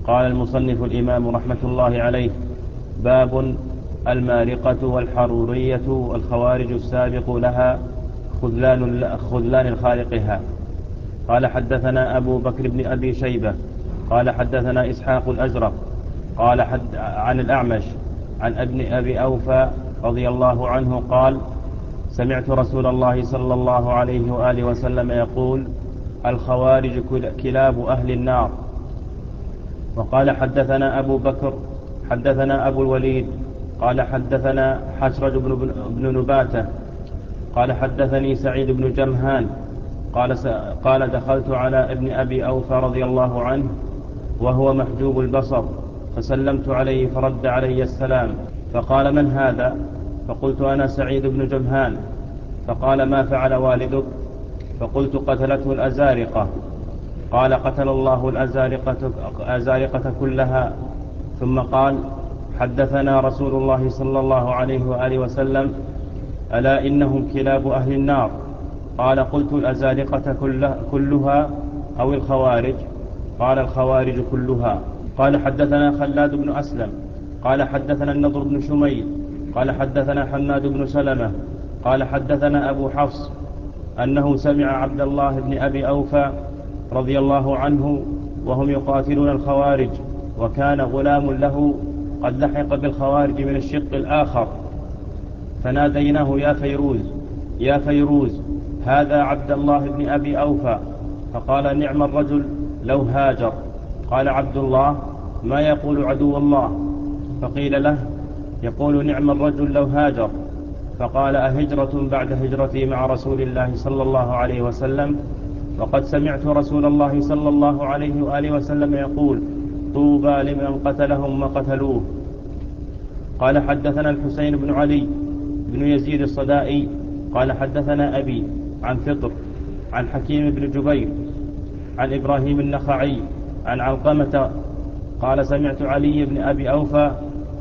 قال المصنف الإمام رحمة الله عليه: باب المارقة والحرورية والخوارج السابق لها خذلان خالقها. قال حدثنا أبو بكر بن أبي شيبة قال حدثنا إسحاق الأزرق قال عن الأعمش عن ابن أبي أوفى رضي الله عنه قال: سمعت رسول الله صلى الله عليه وآله وسلم يقول: الخوارج كلاب أهل النار. وقال حدثنا أبو بكر حدثنا أبو الوليد قال حدثنا حشرج بن نباتة قال حدثني سعيد بن جمهان قال دخلت على ابن أبي أوفى رضي الله عنه وهو محجوب البصر، فسلمت عليه فرد علي السلام، فقال: من هذا؟ فقلت: أنا سعيد بن جمهان. فقال: ما فعل والدك؟ فقلت: قتلته الأزارقة. قال: قتل الله الأزارقة كلها. ثم قال: حدثنا رسول الله صلى الله عليه وآله وسلم: ألا إنهم كلاب أهل النار. قال: قلت: الأزارقة كلها أو الخوارج؟ قال: الخوارج كلها. قال: حدثنا خلاد بن أسلم قال حدثنا النضر بن شميل قال حدثنا حماد بن سلمة قال حدثنا أبو حفص أنه سمع عبد الله بن أبي أوفى رضي الله عنه وهم يقاتلون الخوارج، وكان غلام له قد لحق بالخوارج من الشق الآخر، فناديناه: يا فيروز يا فيروز، هذا عبد الله بن أبي أوفى. فقال: نعم الرجل لو هاجر. قال عبد الله: ما يقول عدو الله؟ فقيل له: يقول: نعم الرجل لو هاجر. فقال: أهجرة بعد هجرتي مع رسول الله صلى الله عليه وسلم؟ وقد سمعت رسول الله صلى الله عليه وآله وسلم يقول: طوبى لمن قتلهم وقتلوه. قال حدثنا الحسين بن علي بن يزيد الصدائي قال حدثنا أبي عن فطر عن حكيم بن جبير عن إبراهيم النخعي عن علقمة قال: سمعت علي بن أبي أوفى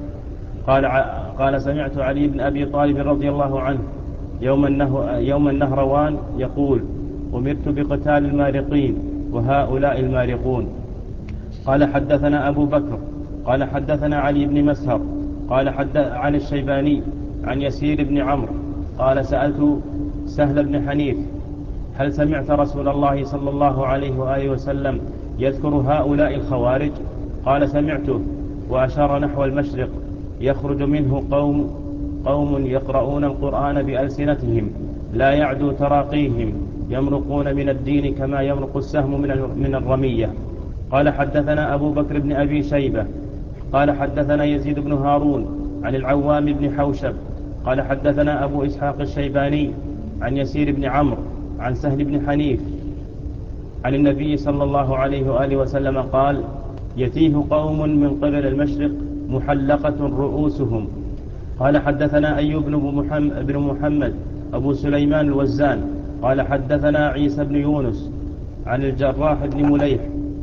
قال سمعت علي بن أبي طالب رضي الله عنه يوم النهروان يقول: أمرت بقتال المارقين وهؤلاء المارقون. قال حدثنا أبو بكر قال حدثنا علي بن مسهر قال عن الشيباني عن يسير بن عمرو قال: سألت سهل بن حنيف: هل سمعت رسول الله صلى الله عليه وآله وسلم يذكر هؤلاء الخوارج؟ قال: سمعته، وأشار نحو المشرق، يخرج منه قوم يقرؤون القرآن بألسنتهم لا يعدو تراقيهم، يمرقون من الدين كما يمرق السهم من الرمية. قال حدثنا أبو بكر بن أبي شيبة قال حدثنا يزيد بن هارون عن العوام بن حوشب قال حدثنا أبو إسحاق الشيباني عن يسير بن عمرو عن سهل بن حنيف عن النبي صلى الله عليه وآله وسلم قال: يتيه قوم من قبل المشرق محلقة رؤوسهم. قال حدثنا أيوب بن محمد أبو سليمان الوزان قال حدثنا عيسى بن يونس عن الجراح بن مليح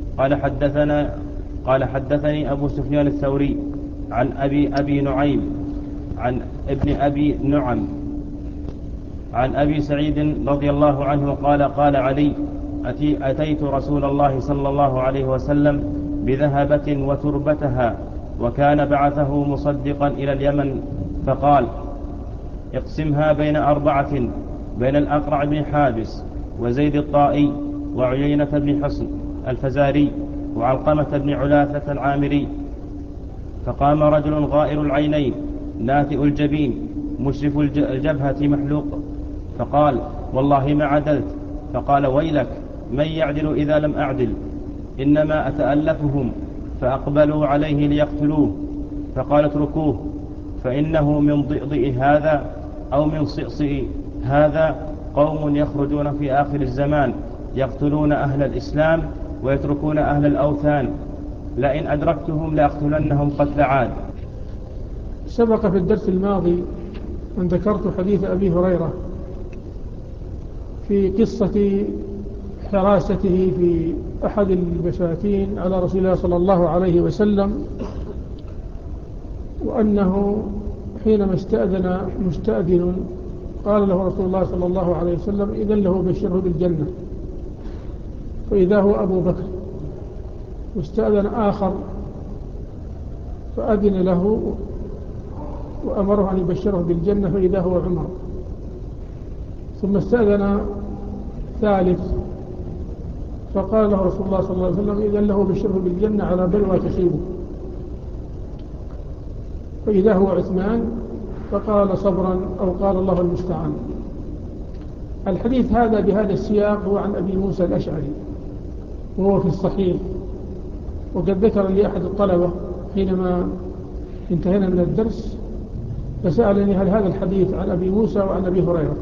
قال حدثني أبو سفيان الثوري عن أبي نعيم عن ابن أبي نعم عن أبي سعيد رضي الله عنه قال: قال علي: أتيت رسول الله صلى الله عليه وسلم بذهبة وتربتها، وكان بعثه مصدقا إلى اليمن، فقال: اقسمها بين 4، بين الأقرع بن حابس وزيد الطائي وعيينة بن حصن الفزاري وعلقمة بن علاثة العامري. فقام رجل غائر العينين ناتئ الجبين مشرف الجبهة محلوق، فقال: والله ما عدلت. فقال: ويلك، من يعدل إذا لم أعدل؟ إنما أتألفهم. فأقبلوا عليه ليقتلوه، فقال: اتركوه، فإنه من ضئضئ هذا أو من صئصئ هذا قوم يخرجون في آخر الزمان يقتلون أهل الإسلام ويتركون أهل الأوثان، لئن أدركتهم لأقتلنهم قتل عاد. سبق في الدرس الماضي أن ذكرت حديث أبي هريرة في قصة حراسته في أحد البساتين على رسول الله صلى الله عليه وسلم، وأنه حينما استأذن مستأذن قال له رسول الله صلى الله عليه وسلم: إذن له بشره بالجنة، فإذا هو أبو بكر. واستأذن آخر فأذن له وأمره أن يبشره بالجنة فإذا هو عمر. ثم استأذن ثالث فقال له رسول الله صلى الله عليه وسلم إذن له بشره بالجنة على بلوى تصيبه، فإذا هو عثمان فقال صبرا أو قال الله المستعان. الحديث هذا بهذا السياق هو عن أبي موسى الأشعري وهو في الصحيح. وقد ذكر لي أحد الطلبة حينما انتهينا من الدرس فسألني هل هذا الحديث عن أبي موسى وعن أبي هريرة،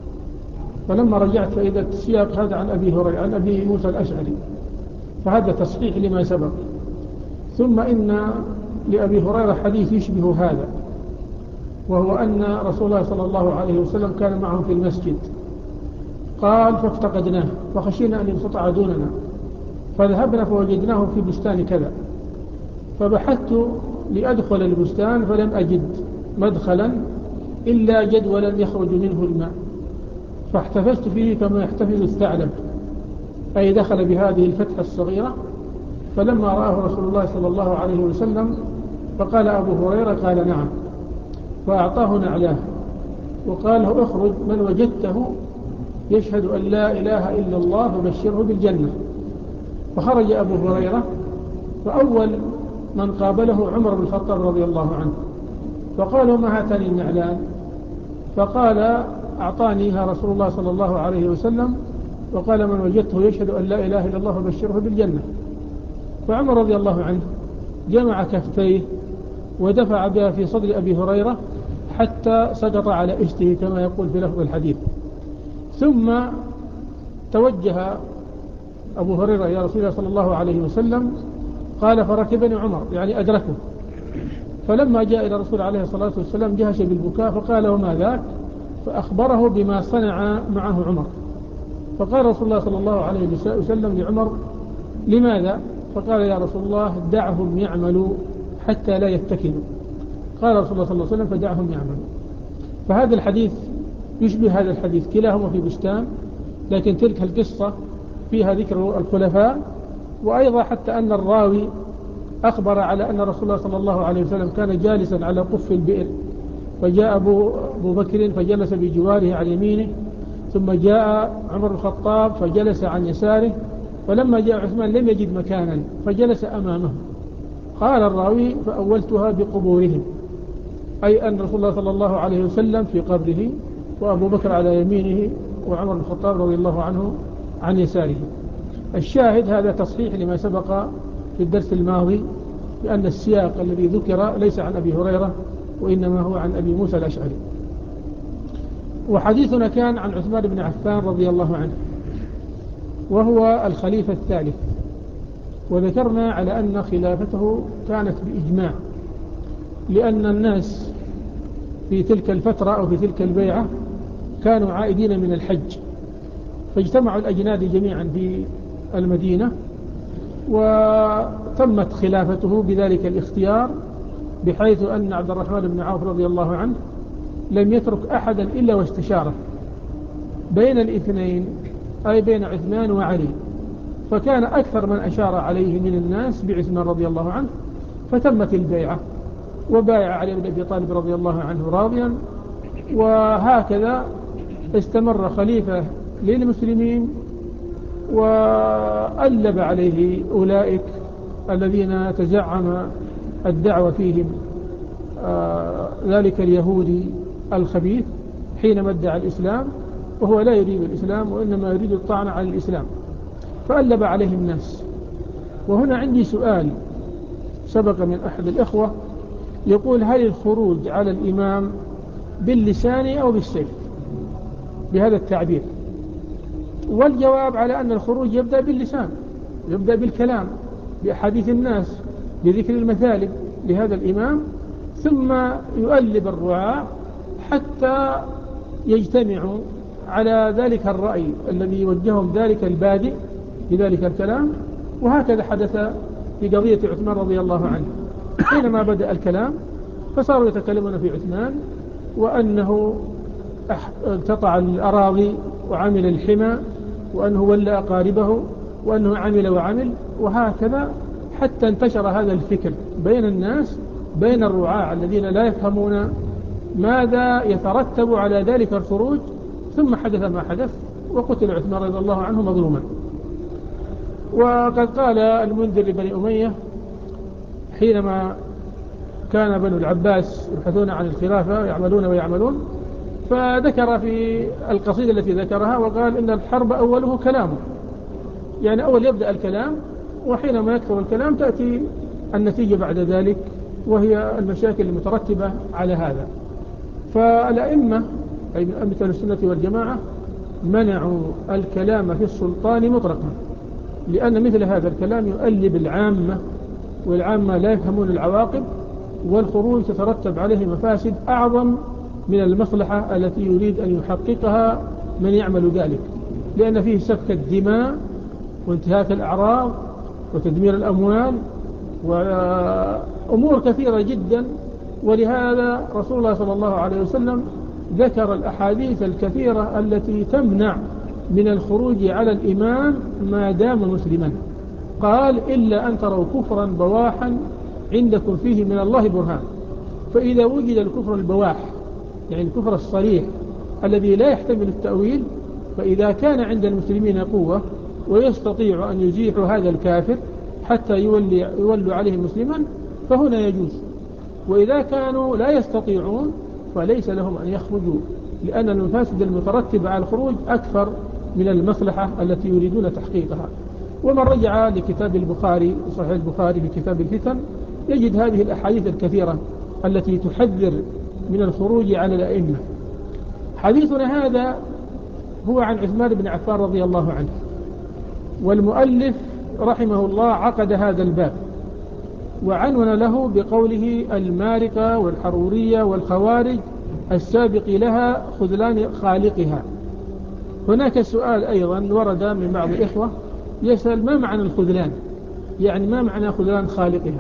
فلما رجعت فإذا السياق هذا عن أبي هريرة عن أبي موسى الأشعري، فهذا تصحيح لما سبق. ثم إن لأبي هريرة حديث يشبه هذا، وهو أن رسول الله صلى الله عليه وسلم كان معهم في المسجد، قال فافتقدناه فخشينا أن ينقطع دوننا فذهبنا فوجدناه في بستان كذا، فبحثت لأدخل البستان فلم أجد مدخلا إلا جدولا يخرج منه الماء، فاحتفزت فيه كما يحتفز الثعلب، أي دخل بهذه الفتحة الصغيرة. فلما رآه رسول الله صلى الله عليه وسلم فقال أبو هريرة قال نعم، فأعطاه نعلاه وقال له اخرج من وجدته يشهد أن لا إله إلا الله فبشره بالجنة. فخرج أبو هريرة، فأول من قابله عمر بن الخطاب رضي الله عنه، فقالوا ما هاتان النعلان؟ فقال أعطانيها رسول الله صلى الله عليه وسلم وقال من وجدته يشهد أن لا إله إلا الله فبشره بالجنة. فعمر رضي الله عنه جمع كفتيه ودفع بها في صدر أبي هريرة حتى سقط على إشته كما يقول في لفظ الحديث. ثم توجه أبو هريرة يا رسول الله صلى الله عليه وسلم، قال فركبني عمر يعني أدركه، فلما جاء إلى رسول عليه الصلاة والسلام جهش بالبكاء فقال وما ذاك؟ فأخبره بما صنع معه عمر. فقال رسول الله صلى الله عليه وسلم لعمر لماذا؟ فقال يا رسول الله دعهم يعملوا حتى لا يتكلوا. قال رسول الله صلى الله عليه وسلم فدعهم يعملوا. فهذا الحديث يشبه هذا الحديث، كلاهما في بستان، لكن تلك القصة فيها ذكر الخلفاء، وأيضا حتى أن الراوي أخبر على أن رسول الله صلى الله عليه وسلم كان جالسا على قف البئر، فجاء أبو بكر فجلس بجواره عن يمينه، ثم جاء عمر الخطاب فجلس عن يساره، فلما جاء عثمان لم يجد مكانا فجلس أمامه. قال الراوي فأولتها بقبورهم، أي أن رسول الله صلى الله عليه وسلم في قبره وأبو بكر على يمينه وعمر الخطاب رضي الله عنه عن يساره. الشاهد هذا تصحيح لما سبق في الدرس الماضي بأن السياق الذي ذكر ليس عن أبي هريرة وإنما هو عن أبي موسى الأشعري. وحديثنا كان عن عثمان بن عفان رضي الله عنه وهو الخليفة الثالث، وذكرنا على أن خلافته كانت بإجماع، لأن الناس في تلك الفترة أو في تلك البيعة كانوا عائدين من الحج، فاجتمعوا الأجناد جميعا في المدينة، وتمت خلافته بذلك الاختيار، بحيث أن عبد الرحمن بن عوف رضي الله عنه لم يترك أحدا إلا واستشاره بين الاثنين، أي بين عثمان وعلي، فكان أكثر من أشار عليه من الناس بعثمان رضي الله عنه، فتمت البيعة وبايع علي بن أبي طالب رضي الله عنه راضيا. وهكذا استمر خليفة للمسلمين، وألب عليه أولئك الذين تزعم الدعوة فيهم ذلك اليهودي الخبيث حينما ادعى الإسلام وهو لا يريد الإسلام وإنما يريد الطعن على الإسلام، فألب عليه الناس. وهنا عندي سؤال سبق من أحد الإخوة يقول هل الخروج على الإمام باللسان أو بالسيف بهذا التعبير؟ والجواب على أن الخروج يبدأ باللسان، يبدأ بالكلام بأحاديث الناس بذكر المثالب لهذا الإمام، ثم يؤلب الرعاة حتى يجتمعوا على ذلك الرأي الذي يوجههم ذلك البادئ بذلك الكلام. وهكذا حدث في قضية عثمان رضي الله عنه، حينما بدأ الكلام فصاروا يتكلمون في عثمان وأنه اقتطع الأراضي وعمل الحمى وأنه ولى أقاربه وأنه عمل وعمل، وهكذا حتى انتشر هذا الفكر بين الناس، بين الرعاة الذين لا يفهمون ماذا يترتب على ذلك الخروج. ثم حدث ما حدث، وقتل عثمان رضي الله عنه مظلوما. وقد قال المنذر لبني أمية حينما كان بنو العباس يبحثون عن الخلافة ويعملون، فذكر في القصيدة التي ذكرها وقال إن الحرب أوله كلامه، يعني أول يبدأ الكلام، وحينما يكثر الكلام تأتي النتيجة بعد ذلك، وهي المشاكل المترتبة على هذا. فالأئمة أي من أئمة السنة والجماعة منعوا الكلام في السلطان مطلقا، لأن مثل هذا الكلام يؤلب العامة، والعامة لا يفهمون العواقب، والخروج تترتب عليه مفاسد أعظم من المصلحة التي يريد أن يحققها من يعمل ذلك، لأن فيه سفك الدماء وانتهاك الأعراض وتدمير الأموال وأمور كثيرة جدا. ولهذا رسول الله صلى الله عليه وسلم ذكر الأحاديث الكثيرة التي تمنع من الخروج على الإمام ما دام مسلما. قال إلا أن تروا كفرا بواحا عندكم فيه من الله برهان. فإذا وجد الكفر البواح، يعني الكفر الصريح الذي لا يحتمل التأويل، فإذا كان عند المسلمين قوة ويستطيع أن يزيحوا هذا الكافر حتى يولوا عليه مسلما فهنا يجوز. وإذا كانوا لا يستطيعون فليس لهم أن يخرجوا، لأن المفاسد المترتبة على الخروج أكثر من المصلحة التي يريدون تحقيقها. ومن رجع لكتاب البخاري صحيح البخاري في كتاب الفتن يجد هذه الأحاديث الكثيرة التي تحذر من الخروج على الأئمة. حديثنا هذا هو عن عثمان بن عفان رضي الله عنه، والمؤلف رحمه الله عقد هذا الباب وعنون له بقوله المارقة والحرورية والخوارج السابق لها خذلان خالقها. هناك سؤال أيضا ورد من بعض الإخوة يسأل ما معنى الخذلان، يعني ما معنى خذلان خالقها؟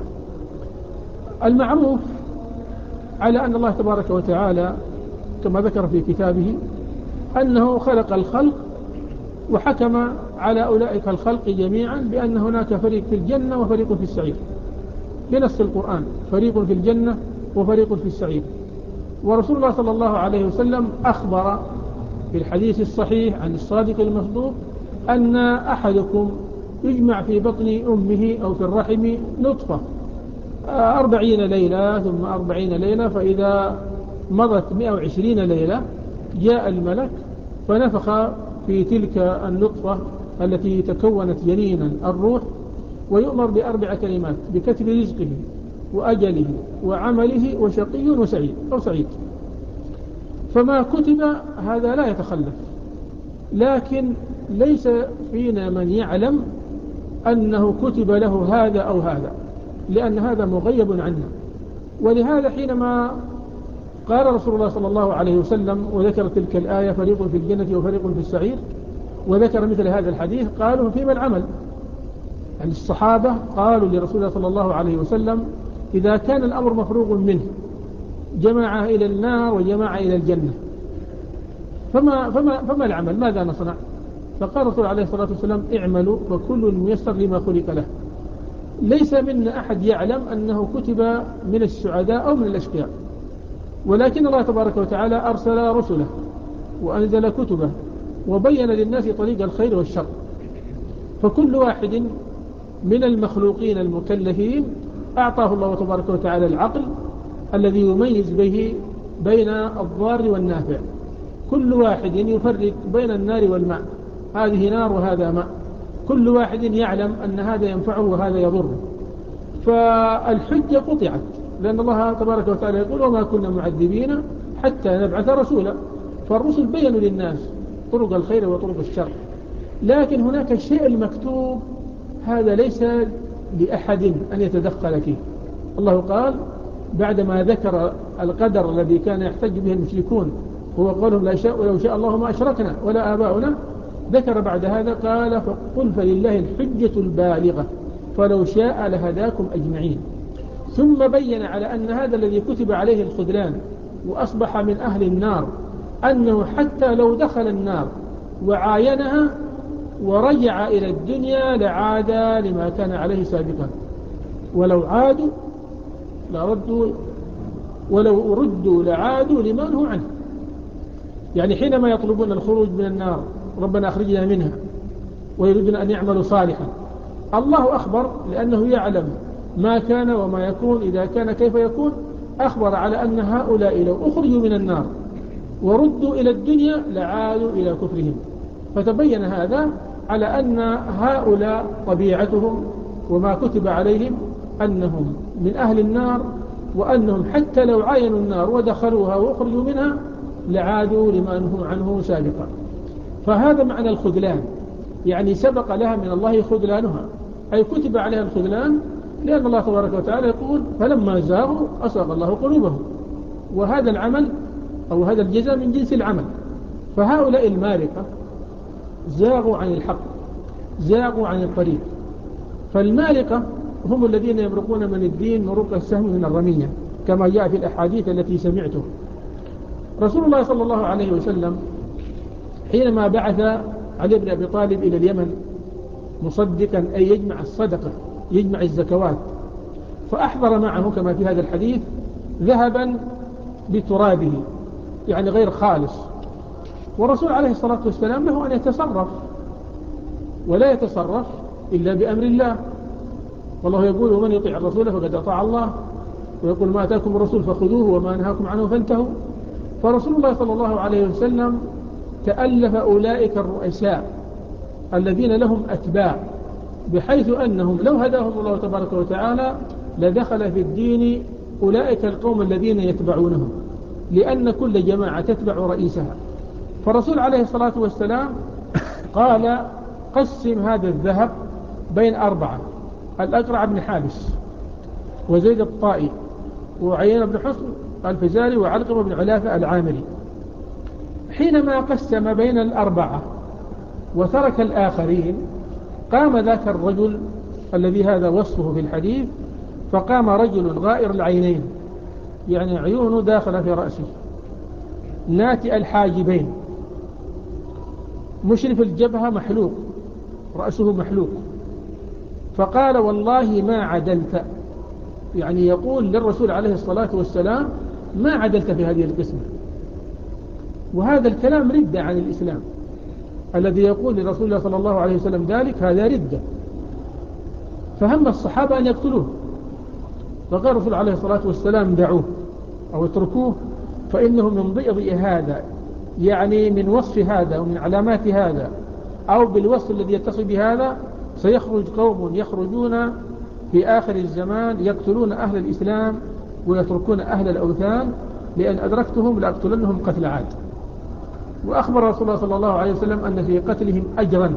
المعروف على أن الله تبارك وتعالى كما ذكر في كتابه أنه خلق الخلق وحكم على أولئك الخلق جميعا بأن هناك فريق في الجنة وفريق في السعير، بنص القرآن فريق في الجنة وفريق في السعير. ورسول الله صلى الله عليه وسلم أخبر في الحديث الصحيح عن الصادق المصدوق أن أحدكم يجمع في بطن أمه أو في الرحم نطفة 40 ليلة ثم 40 ليلة، فإذا مضت 120 ليلة جاء الملك فنفخ في تلك النطفة التي تكونت جنينا الروح، ويؤمر بأربع كلمات بكتب رزقه وأجله وعمله وشقي وسعيد أو سعيد. فما كتب هذا لا يتخلف، لكن ليس فينا من يعلم أنه كتب له هذا أو هذا، لأن هذا مغيب عنا. ولهذا حينما قال رسول الله صلى الله عليه وسلم وذكر تلك الآية فريق في الجنة وفريق في السعير وذكر مثل هذا الحديث قالوا فيما العمل؟ يعني الصحابة قالوا لرسول الله صلى الله عليه وسلم إذا كان الأمر مفروغ منه جماعة إلى النار وجماعة إلى الجنة فما العمل؟ ماذا نصنع؟ فقال رسول عليه الصلاة والسلام اعملوا وكل ميسر لما خلق له. ليس منا أحد يعلم أنه كتب من السعداء أو من الأشقياء، ولكن الله تبارك وتعالى أرسل رسله وأنزل كتبه وبين للناس طريق الخير والشر. فكل واحد من المخلوقين المكلفين أعطاه الله تبارك وتعالى العقل الذي يميز به بين الضار والنافع. كل واحد يفرق بين النار والماء، هذه نار وهذا ماء، كل واحد يعلم أن هذا ينفعه وهذا يضره. فالحجة قطعت، لأن الله تبارك وتعالى يقول وما كنا معذبين حتى نبعث رسولا. فالرسل بينوا للناس طرق الخير وطرق الشر، لكن هناك الشيء المكتوب هذا ليس لأحد أن يتدخل فيه. الله قال بعدما ذكر القدر الذي كان يحتج به المشركون هو قولهم لو شاء الله ما أشركنا ولا آباؤنا، ذكر بعد هذا قال فقل فلله الحجة البالغة فلو شاء لهداكم أجمعين. ثم بين على أن هذا الذي كتب عليه الخذلان وأصبح من أهل النار أنه حتى لو دخل النار وعاينها ورجع إلى الدنيا لعاد لما كان عليه سابقا. ولو عادوا لردوا ولو ردوا لعادوا لما نهوا عنه. يعني حينما يطلبون الخروج من النار ربنا أخرجنا منها ويريدون أن يعملوا صالحا، الله أخبر لأنه يعلم ما كان وما يكون إذا كان كيف يكون، أخبر على أن هؤلاء لو أخرجوا من النار وردوا إلى الدنيا لعادوا إلى كفرهم. فتبين هذا على أن هؤلاء طبيعتهم وما كتب عليهم أنهم من أهل النار، وأنهم حتى لو عاينوا النار ودخلوها وأخرجوا منها لعادوا لما نهوا عنه سابقا. فهذا معنى الخذلان، يعني سبق لها من الله خذلانها، أي كتب عليها الخذلان، لأن الله تبارك وتعالى يقول فلما زاغوا أصاغ الله قلوبهم، وهذا العمل أو هذا الجزاء من جنس العمل. فهؤلاء المارقة زاغوا عن الحق، زاغوا عن الطريق. فالمارقة هم الذين يمرقون من الدين مروق السهم من الرمية، كما جاء في الأحاديث التي سمعته. رسول الله صلى الله عليه وسلم حينما بعث علي بن أبي طالب إلى اليمن مصدقا أي يجمع الصدقة، يجمع الزكوات، فأحضر معه كما في هذا الحديث ذهبا بترابه، يعني غير خالص. والرسول عليه الصلاة والسلام له أن يتصرف، ولا يتصرف إلا بأمر الله. والله يقول ومن يطيع الرسول فقد أطاع الله، ويقول ما أتاكم الرسول فخذوه وما نهاكم عنه فانتهوا. فرسول الله صلى الله عليه وسلم تألف أولئك الرؤساء الذين لهم أتباع، بحيث أنهم لو هداهم الله تبارك وتعالى لدخل في الدين أولئك القوم الذين يتبعونهم، لأن كل جماعة تتبع رئيسها. فرسول عليه الصلاة والسلام قال قسم هذا الذهب بين 4: الأقرع بن حابس، وزيد الطائي، وعيان بن حصن الفزاري، وعلقمة بن علافة العامري. حينما قسم بين 4 وترك الآخرين، قام ذاك الرجل الذي هذا وصفه في الحديث، فقام رجل غائر العينين، يعني عيونه داخل في رأسه، ناتئ الحاجبين، مشرف الجبهة، محلوق رأسه محلوق، فقال والله ما عدلت، يعني يقول للرسول عليه الصلاة والسلام ما عدلت في هذه القسمة. وهذا الكلام ردة عن الإسلام، الذي يقول لرسول الله صلى الله عليه وسلم ذلك هذا ردة. فهم الصحابة أن يقتلوه، فقال الرسول عليه الصلاة والسلام دعوه أو اتركوه، فإنه من ضئضئ هذا، يعني من وصف هذا ومن علامات هذا، أو بالوصف الذي يتصل بهذا سيخرج قوم يخرجون في آخر الزمان يقتلون أهل الإسلام ويتركون أهل الأوثان، لأن أدركتهم لأقتلنهم قتل عاد. وأخبر رسول الله صلى الله عليه وسلم أن في قتلهم أجرا.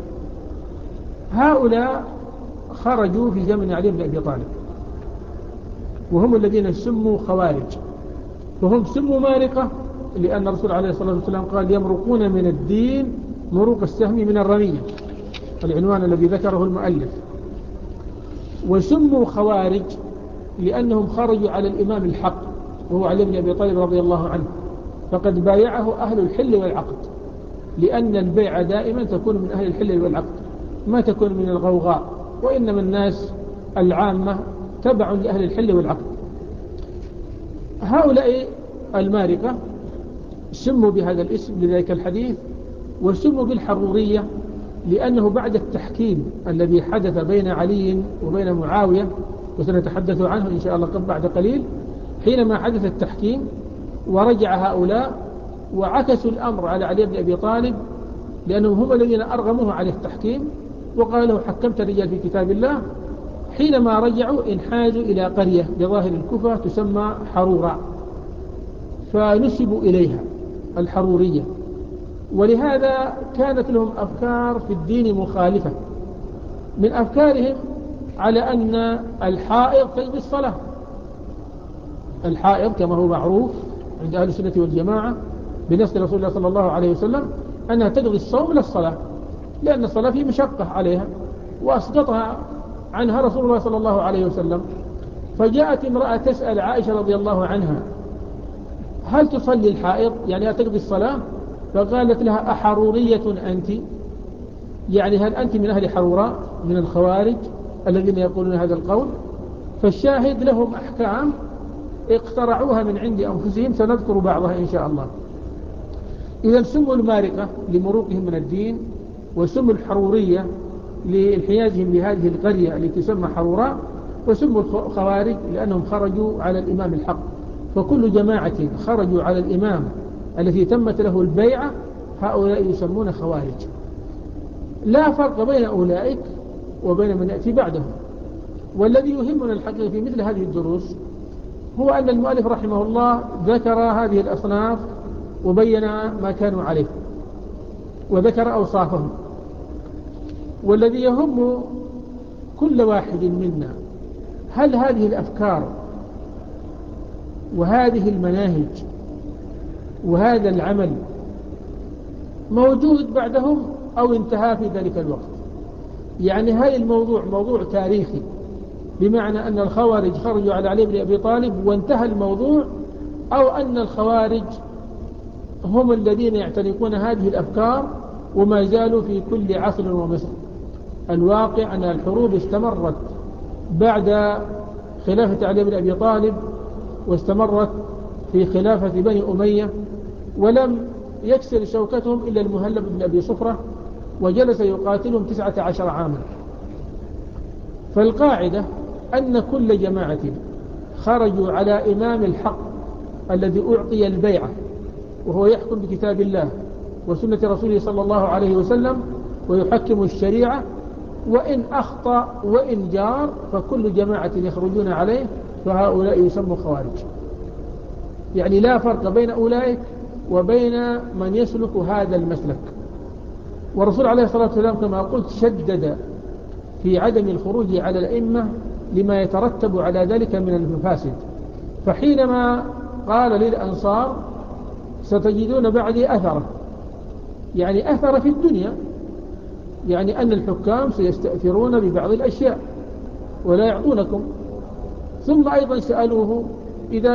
هؤلاء خرجوا في زمن علي بن أبي طالب، وهم الذين سموا خوارج، وهم سموا مارقة لأن الرسول عليه الصلاة والسلام قال يمرقون من الدين مروق السهم من الرمية، العنوان الذي ذكره المؤلف. وسموا خوارج لأنهم خرجوا على الإمام الحق وهو علي بن أبي طالب رضي الله عنه، فقد بايعه أهل الحل والعقد، لأن البيعة دائما تكون من أهل الحل والعقد، ما تكون من الغوغاء، وإنما الناس العامة تبع لأهل الحل والعقد. هؤلاء المارقة سموا بهذا الاسم لذلك الحديث، وسموا بالحرورية لأنه بعد التحكيم الذي حدث بين علي وبين معاوية، وسنتحدث عنه إن شاء الله بعد قليل، حينما حدث التحكيم ورجع هؤلاء وعكسوا الأمر على علي بن أبي طالب، لأنهم هم الذين أرغموه على التحكيم وقال له حكمت الرجال في كتاب الله. حينما رجعوا انحازوا إلى قرية بظاهر الكوفة تسمى حرورة، فنسبوا إليها الحرورية، ولهذا كانت لهم أفكار في الدين مخالفة. من أفكارهم على أن الحائض تجب الصلاة. الحائض كما هو معروف عند أهل السنة والجماعة بنص رسول الله صلى الله عليه وسلم أنها تقضي الصوم للصلاة، لأن الصلاة فيه مشقة عليها، وأسقطها عنها رسول الله صلى الله عليه وسلم. فجاءت امرأة تسأل عائشة رضي الله عنها هل تصلي الحائض، يعني هل تقضي الصلاة؟ فقالت لها أحرورية أنت، يعني هل أنت من أهل حروراء من الخوارج الذين يقولون هذا القول؟ فالشاهد لهم أحكام اقترعوها من عند أنفسهم، سنذكر بعضها إن شاء الله. إذا سموا المارقة لمروقهم من الدين، وسموا الحرورية لانحيازهم لهذه القرية التي تسمى حروراء، وسموا الخوارج لأنهم خرجوا على الإمام الحق. فكل جماعة خرجوا على الإمام الذي تمت له البيعة هؤلاء يسمون خوارج. لا فرق بين أولئك وبين من يأتي بعدهم. والذي يهمنا الحقيقة في مثل هذه الدروس هو أن المؤلف رحمه الله ذكر هذه الأصناف وبين ما كانوا عليه وذكر أوصافهم. والذي يهم كل واحد منا هل هذه الأفكار وهذه المناهج وهذا العمل موجود بعدهم أو انتهى في ذلك الوقت. يعني هذا الموضوع موضوع تاريخي، بمعنى أن الخوارج خرجوا على علي بن أبي طالب وانتهى الموضوع، أو أن الخوارج هم الذين يعتنقون هذه الأفكار وما زالوا في كل عصر ومصر. الواقع أن الحروب استمرت بعد خلافة علي بن أبي طالب، واستمرت في خلافة بني أمية، ولم يكسر شوكتهم إلا المهلب بن أبي صفرة، وجلس يقاتلهم 19 عاما. فالقاعدة أن كل جماعة خرجوا على إمام الحق الذي أعطي البيعة، وهو يحكم بكتاب الله وسنة رسوله صلى الله عليه وسلم ويحكم الشريعة، وإن أخطأ وإن جار فكل جماعة يخرجون عليه، فهؤلاء يسموا خوارج. يعني لا فرق بين أولئك وبين من يسلك هذا المسلك. والرسول عليه الصلاة والسلام كما قلت شدد في عدم الخروج على الأئمة لما يترتب على ذلك من المفاسد. فحينما قال للأنصار ستجدون بعدي أثرة، يعني أثر في الدنيا، يعني أن الحكام سيستأثرون ببعض الأشياء ولا يعطونكم. ثم أيضا سألوه إذا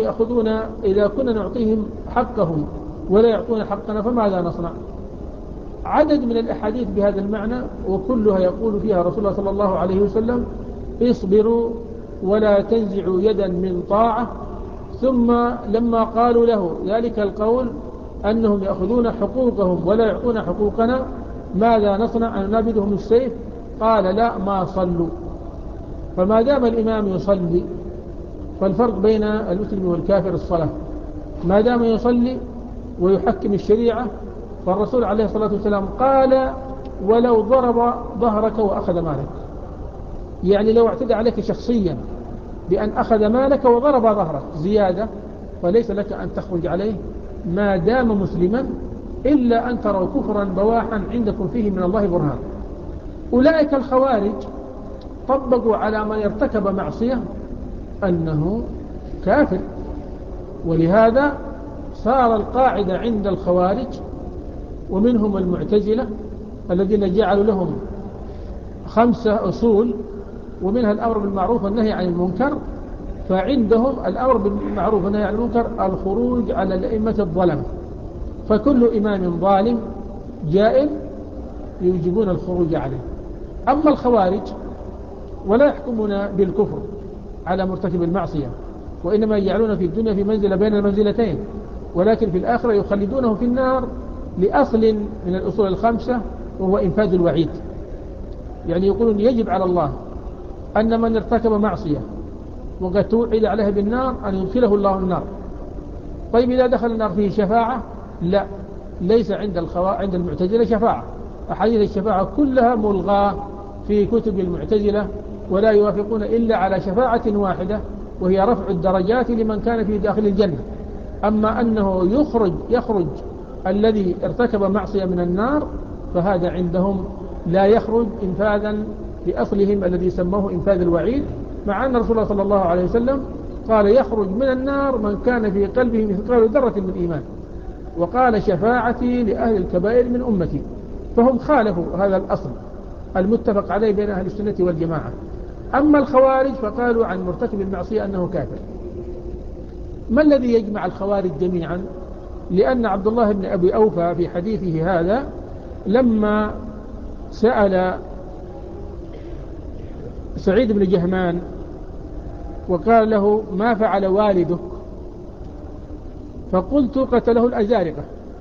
كنا نعطيهم حقهم ولا يعطون حقنا فماذا نصنع؟ عدد من الأحاديث بهذا المعنى، وكلها يقول فيها رسول الله صلى الله عليه وسلم اصبروا ولا تنزعوا يدا من طاعة. ثم لما قالوا له ذلك القول أنهم يأخذون حقوقهم ولا يعطون حقوقنا ماذا نصنع؟ أن ننابذهم السيف؟ قال لا، ما صلوا. فما دام الإمام يصلي، فالفرق بين المسلم والكافر الصلاة، ما دام يصلي ويحكم الشريعة، فالرسول عليه الصلاة والسلام قال ولو ضرب ظهرك وأخذ مالك، يعني لو اعتدى عليك شخصيا بأن أخذ مالك وضرب ظهرك زيادة فليس لك أن تخرج عليه ما دام مسلما، إلا أن تروا كفرا بواحا عندكم فيه من الله برهان. أولئك الخوارج طبقوا على من ارتكب معصية أنه كافر، ولهذا صار القاعدة عند الخوارج ومنهم المعتزلة الذين جعلوا لهم 5 أصول، ومنها الأمر بالمعروف والنهي عن المنكر. فعندهم الأمر بالمعروف والنهي عن المنكر الخروج على الأئمة الظلمة، فكل إمام ظالم جائر يوجبون الخروج عليه. أما الخوارج ولا يحكمون بالكفر على مرتكب المعصية، وإنما يجعلون في الدنيا في منزلة بين المنزلتين، ولكن في الآخرة يخلدونه في النار لأصل من الأصول ال5، وهو إنفاذ الوعيد. يعني يقولون يجب على الله أن من ارتكب معصية وقد توعد عليها بالنار أن يدخله الله النار. طيب إذا دخل النار فيه شفاعة؟ لا، ليس عند المعتزلة شفاعة. أحاديث الشفاعة كلها ملغاة في كتب المعتزلة، ولا يوافقون إلا على شفاعة واحدة، وهي رفع الدرجات لمن كان في داخل الجنة. أما أنه يخرج الذي ارتكب معصية من النار، فهذا عندهم لا يخرج إنفاذا لأصلهم الذي سموه إنفاذ الوعيد، مع أن رسول الله صلى الله عليه وسلم قال يخرج من النار من كان في قلبه مثقال ذرة من إيمان، وقال شفاعتي لأهل الكبائر من أمتي. فهم خالفوا هذا الأصل المتفق عليه بين أهل السنة والجماعة. أما الخوارج فقالوا عن مرتكب المعصية أنه كافر. ما الذي يجمع الخوارج جميعا؟ لأن عبد الله بن أبي أوفى في حديثه هذا لما سأل سعيد بن جهمان وقال له: ما فعل والدك؟ فقلت: قتله الأزارقة.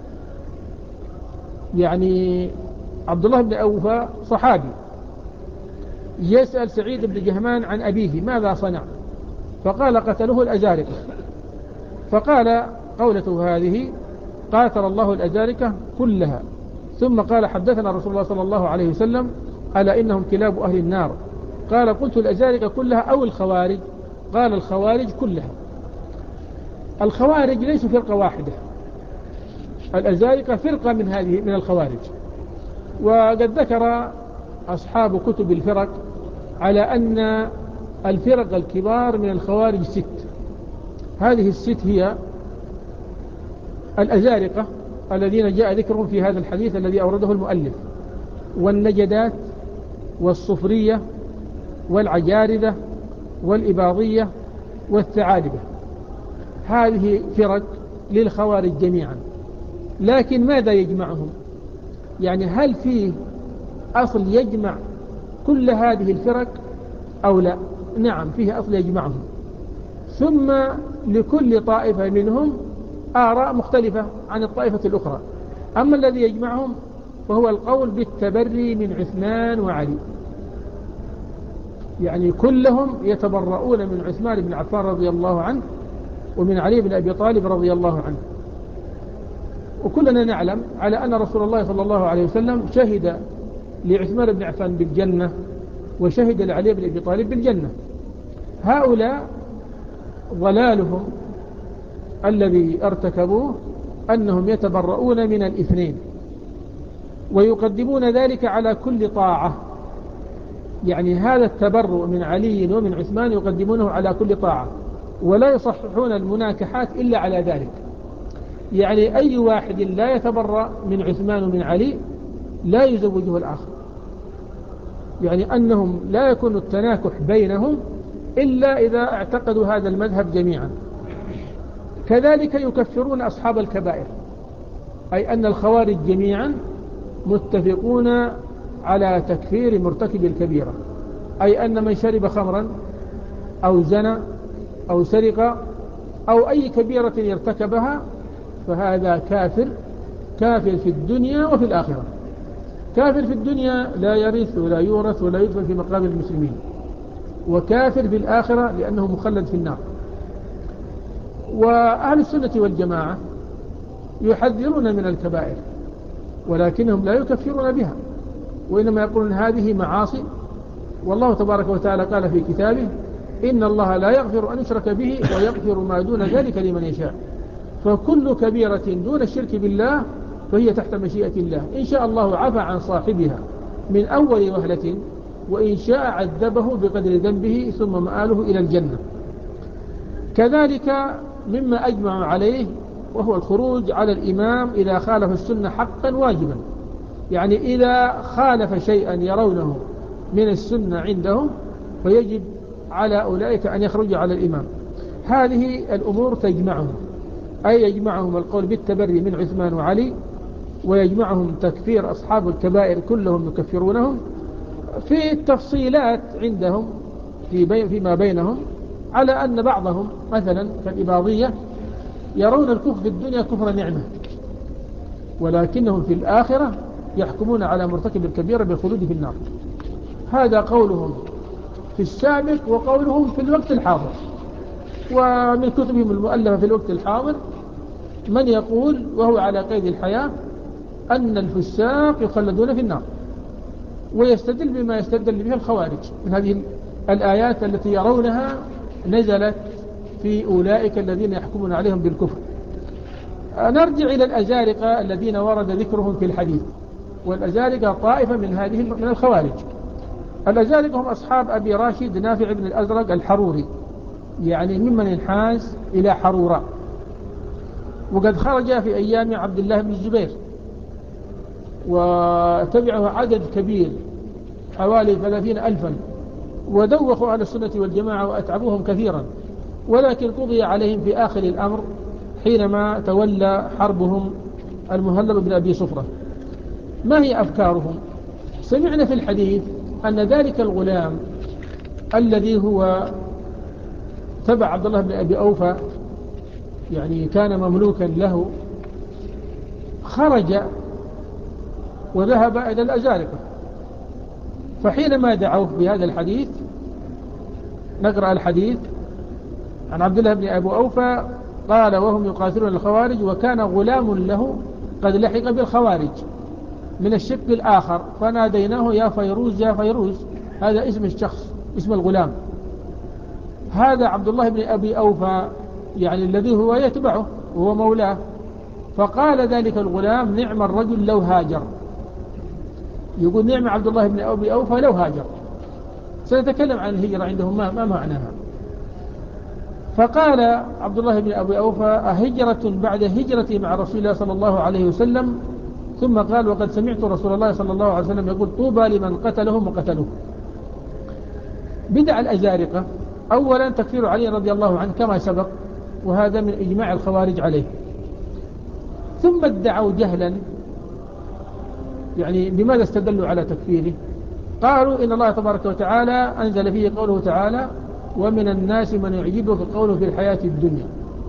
يعني عبد الله بن أوفى صحابي يسأل سعيد بن جهمان عن أبيه ماذا صنع، فقال: قتله الأزارقة. فقال قولته هذه: قاتل الله الأزارقة كلها. ثم قال: حدثنا رسول الله صلى الله عليه وسلم ألا إنهم كلاب أهل النار. قال: قلت الأزارقة كلها أو الخوارج؟ قال: الخوارج كلها. الخوارج ليسوا فرقة واحدة، الأزارقة فرقة من الخوارج. وقد ذكر أصحاب كتب الفرق على أن الفرق الكبار من الخوارج 6. هذه ال6 هي الأزارقة الذين جاء ذكرهم في هذا الحديث الذي أورده المؤلف، والنجدات، والصفرية، والعجاردة، والإباضية، والثعالبة. هذه فرق للخوارج جميعا. لكن ماذا يجمعهم؟ يعني هل فيه أصل يجمع كل هذه الفرق أو لا؟ نعم، فيه أصل يجمعهم. ثم لكل طائفة منهم آراء مختلفة عن الطائفة الأخرى. أما الذي يجمعهم فهو القول بالتبري من عثمان وعلي. يعني كلهم يتبرؤون من عثمان بن عفان رضي الله عنه ومن علي بن أبي طالب رضي الله عنه. وكلنا نعلم على أن رسول الله صلى الله عليه وسلم شهد لعثمان بن عفان بالجنة وشهد لعلي بن أبي طالب بالجنة. هؤلاء ضلالهم الذي ارتكبوه أنهم يتبرؤون من الاثنين ويقدمون ذلك على كل طاعة. يعني هذا التبرؤ من علي ومن عثمان يقدمونه على كل طاعة، ولا يصححون المناكحات إلا على ذلك. يعني أي واحد لا يتبرأ من عثمان ومن علي لا يزوجه الآخر. يعني أنهم لا يكون التناكح بينهم إلا إذا اعتقدوا هذا المذهب جميعا. كذلك يكفرون أصحاب الكبائر، أي أن الخوارج جميعا متفقون على تكفير مرتكب الكبيرة، أي أن من شرب خمرا أو زنى أو سرق أو أي كبيرة يرتكبها فهذا كافر، كافر في الدنيا وفي الآخرة. كافر في الدنيا لا يرث ولا يورث ولا يدفن في مقام المسلمين، وكافر في الآخرة لأنه مخلد في النار. وأهل السنة والجماعة يحذرون من الكبائر ولكنهم لا يكفرون بها، وإنما يقولون هذه معاصي، والله تبارك وتعالى قال في كتابه: إن الله لا يغفر أن يشرك به ويغفر ما دون ذلك لمن يشاء. فكل كبيرة دون الشرك بالله فهي تحت مشيئة الله، إن شاء الله عفى عن صاحبها من أول وهلة، وإن شاء عذبه بقدر ذنبه ثم مآله إلى الجنة. كذلك مما أجمع عليه وهو الخروج على الإمام إذا خالف السنة حقا واجبا. يعني إذا خالف شيئا يرونه من السنة عندهم فيجب على أولئك أن يخرجوا على الإمام. هذه الأمور تجمعهم، أي يجمعهم القول بالتبري من عثمان وعلي، ويجمعهم تكفير أصحاب الكبائر كلهم يكفرونهم. في التفصيلات عندهم فيما بينهم على أن بعضهم مثلا كالإباضية يرون الكفر في الدنيا كفر نعمة، ولكنهم في الآخرة يحكمون على مرتكب الكبيرة بالخلود في النار. هذا قولهم في السابق وقولهم في الوقت الحاضر. ومن كتبهم المؤلفة في الوقت الحاضر من يقول وهو على قيد الحياة أن الفساق يخلدون في النار، ويستدل بما يستدل به الخوارج من هذه الآيات التي يرونها نزلت في أولئك الذين يحكمون عليهم بالكفر. نرجع إلى الأزارقة الذين ورد ذكرهم في الحديث. والأزارقة طائفة من الخوارج. الأزارقة هم أصحاب أبي راشد نافع بن الأزرق الحروري، يعني ممن انحاز إلى حروراء، وقد خرج في أيام عبد الله بن الزبير وتبعه عدد كبير حوالي 30,000، ودوخوا على السنة والجماعة وأتعبوهم كثيرا، ولكن قضي عليهم في آخر الأمر حينما تولى حربهم المهلب بن أبي صفرة. ما هي أفكارهم؟ سمعنا في الحديث أن ذلك الغلام الذي هو تبع عبد الله بن أبي أوفى، يعني كان مملوكا له، خرج وذهب إلى الأزارقة. فحينما دعوه بهذا الحديث، نقرأ الحديث عن عبد الله بن أبي أوفى قال: وهم يقاتلون الخوارج، وكان غلام له قد لحق بالخوارج من الشق الآخر، فناديناه يا فيروز يا فيروز. هذا اسم الشخص، اسم الغلام. هذا عبد الله بن أبي أوفى، يعني الذي هو يتبعه وهو مولاه. فقال ذلك الغلام: نعم الرجل لو هاجر. يقول: نعم عبد الله بن أبي أوفى لو هاجر. سنتكلم عن الهجرة عندهم ما معناها. فقال عبد الله بن أبي أوفى: أهجرة بعد هجرتي مع رسول الله صلى الله عليه وسلم؟ ثم قال: وقد سمعت رسول الله صلى الله عليه وسلم يقول: طوبى لمن قتلهم وقتلوه. بدع الأزارقة أولا تكفير علي رضي الله عنه كما سبق، وهذا من إجماع الخوارج عليه. ثم ادعوا جهلا، يعني لماذا استدلوا على تكفيره؟ قالوا: إن الله تبارك وتعالى أنزل فيه قوله تعالى: ومن الناس من يعجبك قوله في الحياة الدنيا.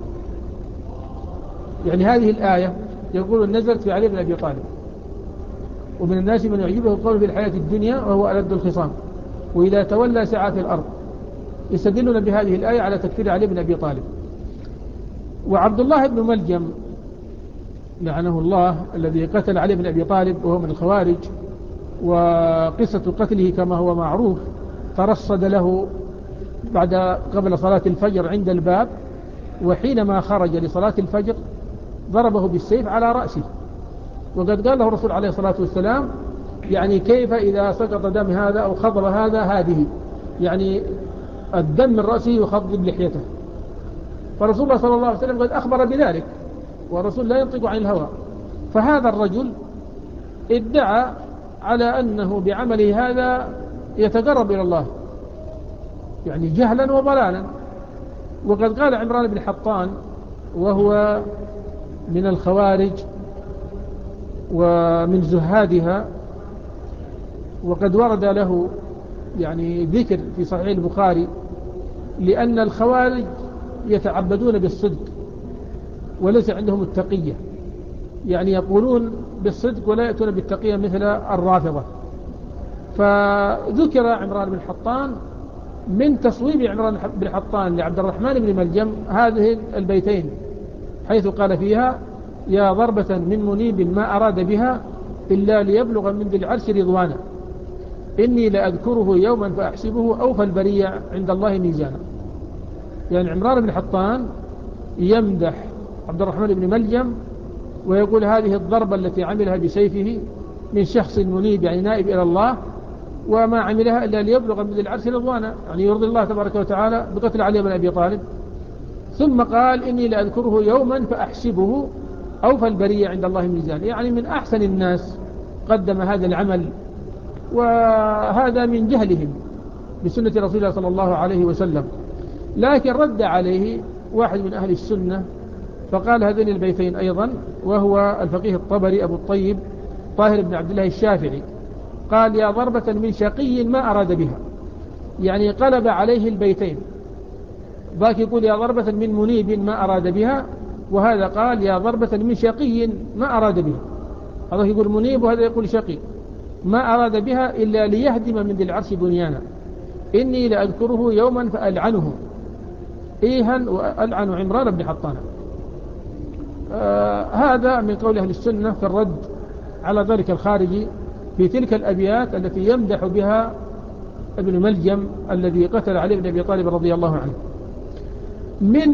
يعني هذه الآية يقول نزلت في علي بن أبي طالب: ومن الناس من يعجبه قوله في الحياة الدنيا وهو ألد الخصام وإذا تولى سعى في الأرض. يستدلون بهذه الآية على تكفير علي بن أبي طالب. وعبد الله بن ملجم لعنه الله الذي قتل علي بن أبي طالب وهو من الخوارج، وقصة قتله كما هو معروف، ترصد له قبل صلاة الفجر عند الباب، وحينما خرج لصلاة الفجر ضربه بالسيف على رأسه. وقد قال له الرسول عليه الصلاة والسلام: يعني كيف إذا سقط دم هذا أو خضب هذا هذه، يعني الدم من رأسه يخضب لحيته. فرسول الله صلى الله عليه وسلم قد أخبر بذلك، والرسول لا ينطق عن الهوى. فهذا الرجل ادعى على أنه بعمله هذا يتقرب إلى الله، يعني جهلا وضلالا. وقد قال عمران بن حطان وهو من الخوارج ومن زهادها، وقد ورد له يعني ذكر في صحيح البخاري، لأن الخوارج يتعبدون بالصدق وليس عندهم التقية، يعني يقولون بالصدق ولا يأتون بالتقية مثل الرافضة. فذكر عمران بن حطان من تصويب عمران بن حطان لعبد الرحمن بن ملجم هذه البيتين، حيث قال فيها: يا ضربة من منيب ما أراد بها إلا ليبلغ من ذي العرش رضوانا، إني لأذكره يوما فأحسبه أوفى البرية عند الله ميزانا. يعني عمران بن حطان يمدح عبد الرحمن بن ملجم ويقول: هذه الضربة التي عملها بسيفه من شخص منيب، يعني نائب إلى الله، وما عملها إلا ليبلغ من ذي العرش رضوانا، يعني يرضي الله تبارك وتعالى بقتل علي بن أبي طالب. ثم قال: إني لأذكره يوما فأحسبه أوفى البرية عند الله ميزان، يعني من أحسن الناس قدم هذا العمل. وهذا من جهلهم بسنة رسول الله صلى الله عليه وسلم. لكن رد عليه واحد من أهل السنة فقال هذين البيتين أيضا، وهو الفقيه الطبري أبو الطيب طاهر بن عبد الله الشافعي، قال: يا ضربة من شقي ما أراد بها، يعني قلب عليه البيتين. ذاك يقول: يا ضربة من منيب ما أراد بها، وهذا قال: يا ضربة من شقي ما أراد بها. هذا يقول منيب وهذا يقول شقي، ما أراد بها إلا ليهدم من ذي العرش بنيانا، إني لأذكره يوما فألعنه إيها وألعن عمران بن حطان. هذا من قول أهل السنة في الرد على ذلك الخارجي في تلك الأبيات التي يمدح بها ابن ملجم الذي قتل علي بن أبي طالب رضي الله عنه. من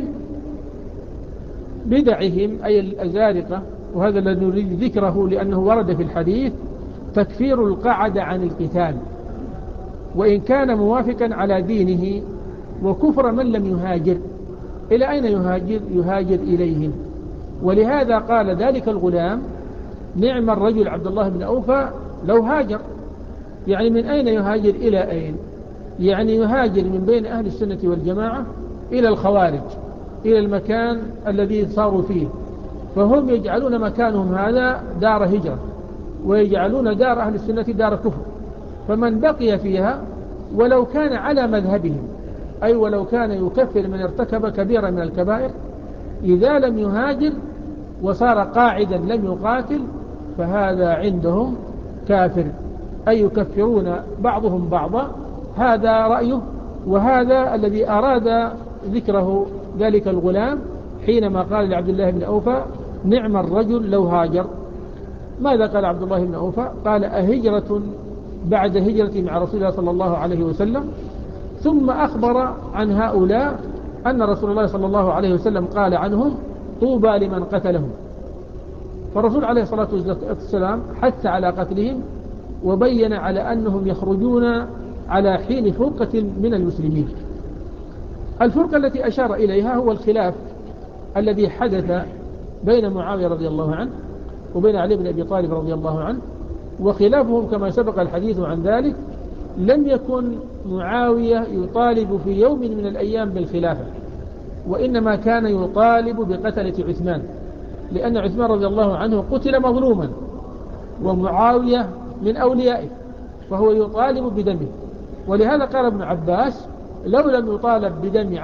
بدعهم أي الأزارقة، وهذا الذي نريد ذكره لأنه ورد في الحديث، تكفير القعد عن القتال وإن كان موافقا على دينه، وكفر من لم يهاجر. إلى أين يهاجر؟ يهاجر إليهم. ولهذا قال ذلك الغلام: نعم الرجل عبد الله بن أوفى لو هاجر. يعني من أين يهاجر إلى أين؟ يعني يهاجر من بين أهل السنة والجماعة إلى الخوارج، إلى المكان الذي صاروا فيه. فهم يجعلون مكانهم هذا دار هجرة، ويجعلون دار أهل السنة دار كفر. فمن بقي فيها ولو كان على مذهبهم أي ولو كان يكفر من ارتكب كبيرة من الكبائر إذا لم يهاجر وصار قاعدا لم يقاتل فهذا عندهم كافر، أي يكفرون بعضهم بعضا. هذا رأيه، وهذا الذي أراد ذكره ذلك الغلام حينما قال لعبد الله بن أوفى نعم الرجل لو هاجر. ماذا قال عبد الله بن أوفى؟ قال أهجرة بعد هجرتي مع رسول الله صلى الله عليه وسلم. ثم أخبر عن هؤلاء أن رسول الله صلى الله عليه وسلم قال عنهم طوبى لمن قتلهم. فالرسول عليه الصلاة والسلام حث على قتلهم وبين على أنهم يخرجون على حين فرقة من المسلمين. الفرقة التي أشار إليها هو الخلاف الذي حدث بين معاوية رضي الله عنه وبين علي بن أبي طالب رضي الله عنه. وخلافهم كما سبق الحديث عن ذلك لم يكن معاوية يطالب في يوم من الأيام بالخلافة، وإنما كان يطالب بقتلة عثمان، لأن عثمان رضي الله عنه قتل مظلوما ومعاوية من أوليائه، فهو يطالب بدمه. ولهذا قال ابن عباس لو لم يطالب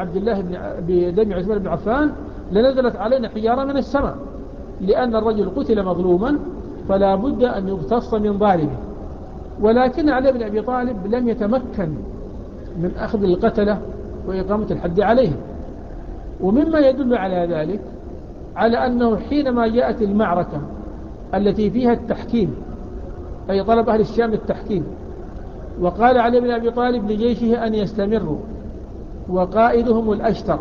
بدم عثمان بن عفان لنزلت علينا حجارة من السماء، لأن الرجل قتل مظلوما فلا بد أن يقتص من ظالمه. ولكن علي بن أبي طالب لم يتمكن من أخذ القتلة وإقامة الحد عليهم. ومما يدل على ذلك على أنه حينما جاءت المعركة التي فيها التحكيم، أي طلب أهل الشام التحكيم، وقال علي بن أبي طالب لجيشه أن يستمروا وقائدهم الأشتر،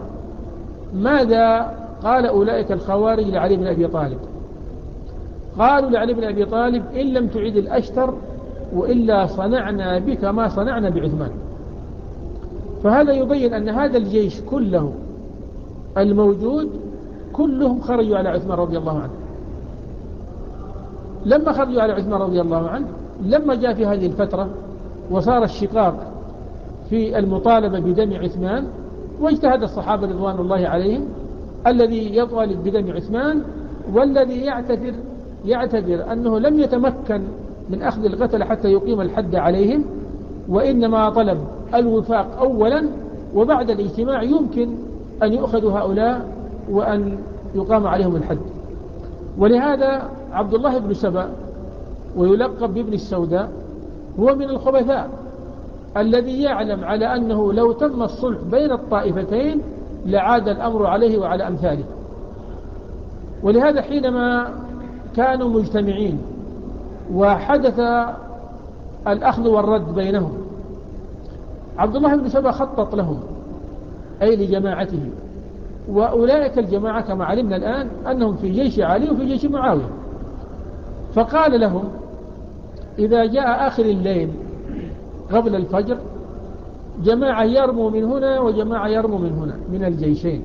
ماذا قال أولئك الخوارج لعلي بن أبي طالب؟ قالوا لعلي بن أبي طالب إن لم تعيد الأشتر وإلا صنعنا بك ما صنعنا بعثمان. فهذا يبين أن هذا الجيش كله الموجود كلهم خرجوا على عثمان رضي الله عنه. لما خرجوا على عثمان رضي الله عنه، لما جاء في هذه الفترة وصار الشقاق في المطالبة بدم عثمان، واجتهد الصحابة رضوان الله عليهم الذي يطالب بدم عثمان والذي يعتذر أنه لم يتمكن من أخذ القتل حتى يقيم الحد عليهم، وإنما طلب الوفاق أولا وبعد الاجتماع يمكن أن يؤخذ هؤلاء وأن يقام عليهم الحد. ولهذا عبد الله بن سبأ ويلقب بابن السوداء هو من الخبثاء الذي يعلم على أنه لو تم الصلح بين الطائفتين لعاد الأمر عليه وعلى أمثاله. ولهذا حينما كانوا مجتمعين وحدث الأخذ والرد بينهم، عبد الله بن سبأ خطط لهم أي لجماعته، وأولئك الجماعة كما علمنا الآن أنهم في جيش علي وفي جيش معاوية. فقال لهم إذا جاء آخر الليل قبل الفجر جماعة يرموا من هنا وجماعة يرموا من هنا من الجيشين،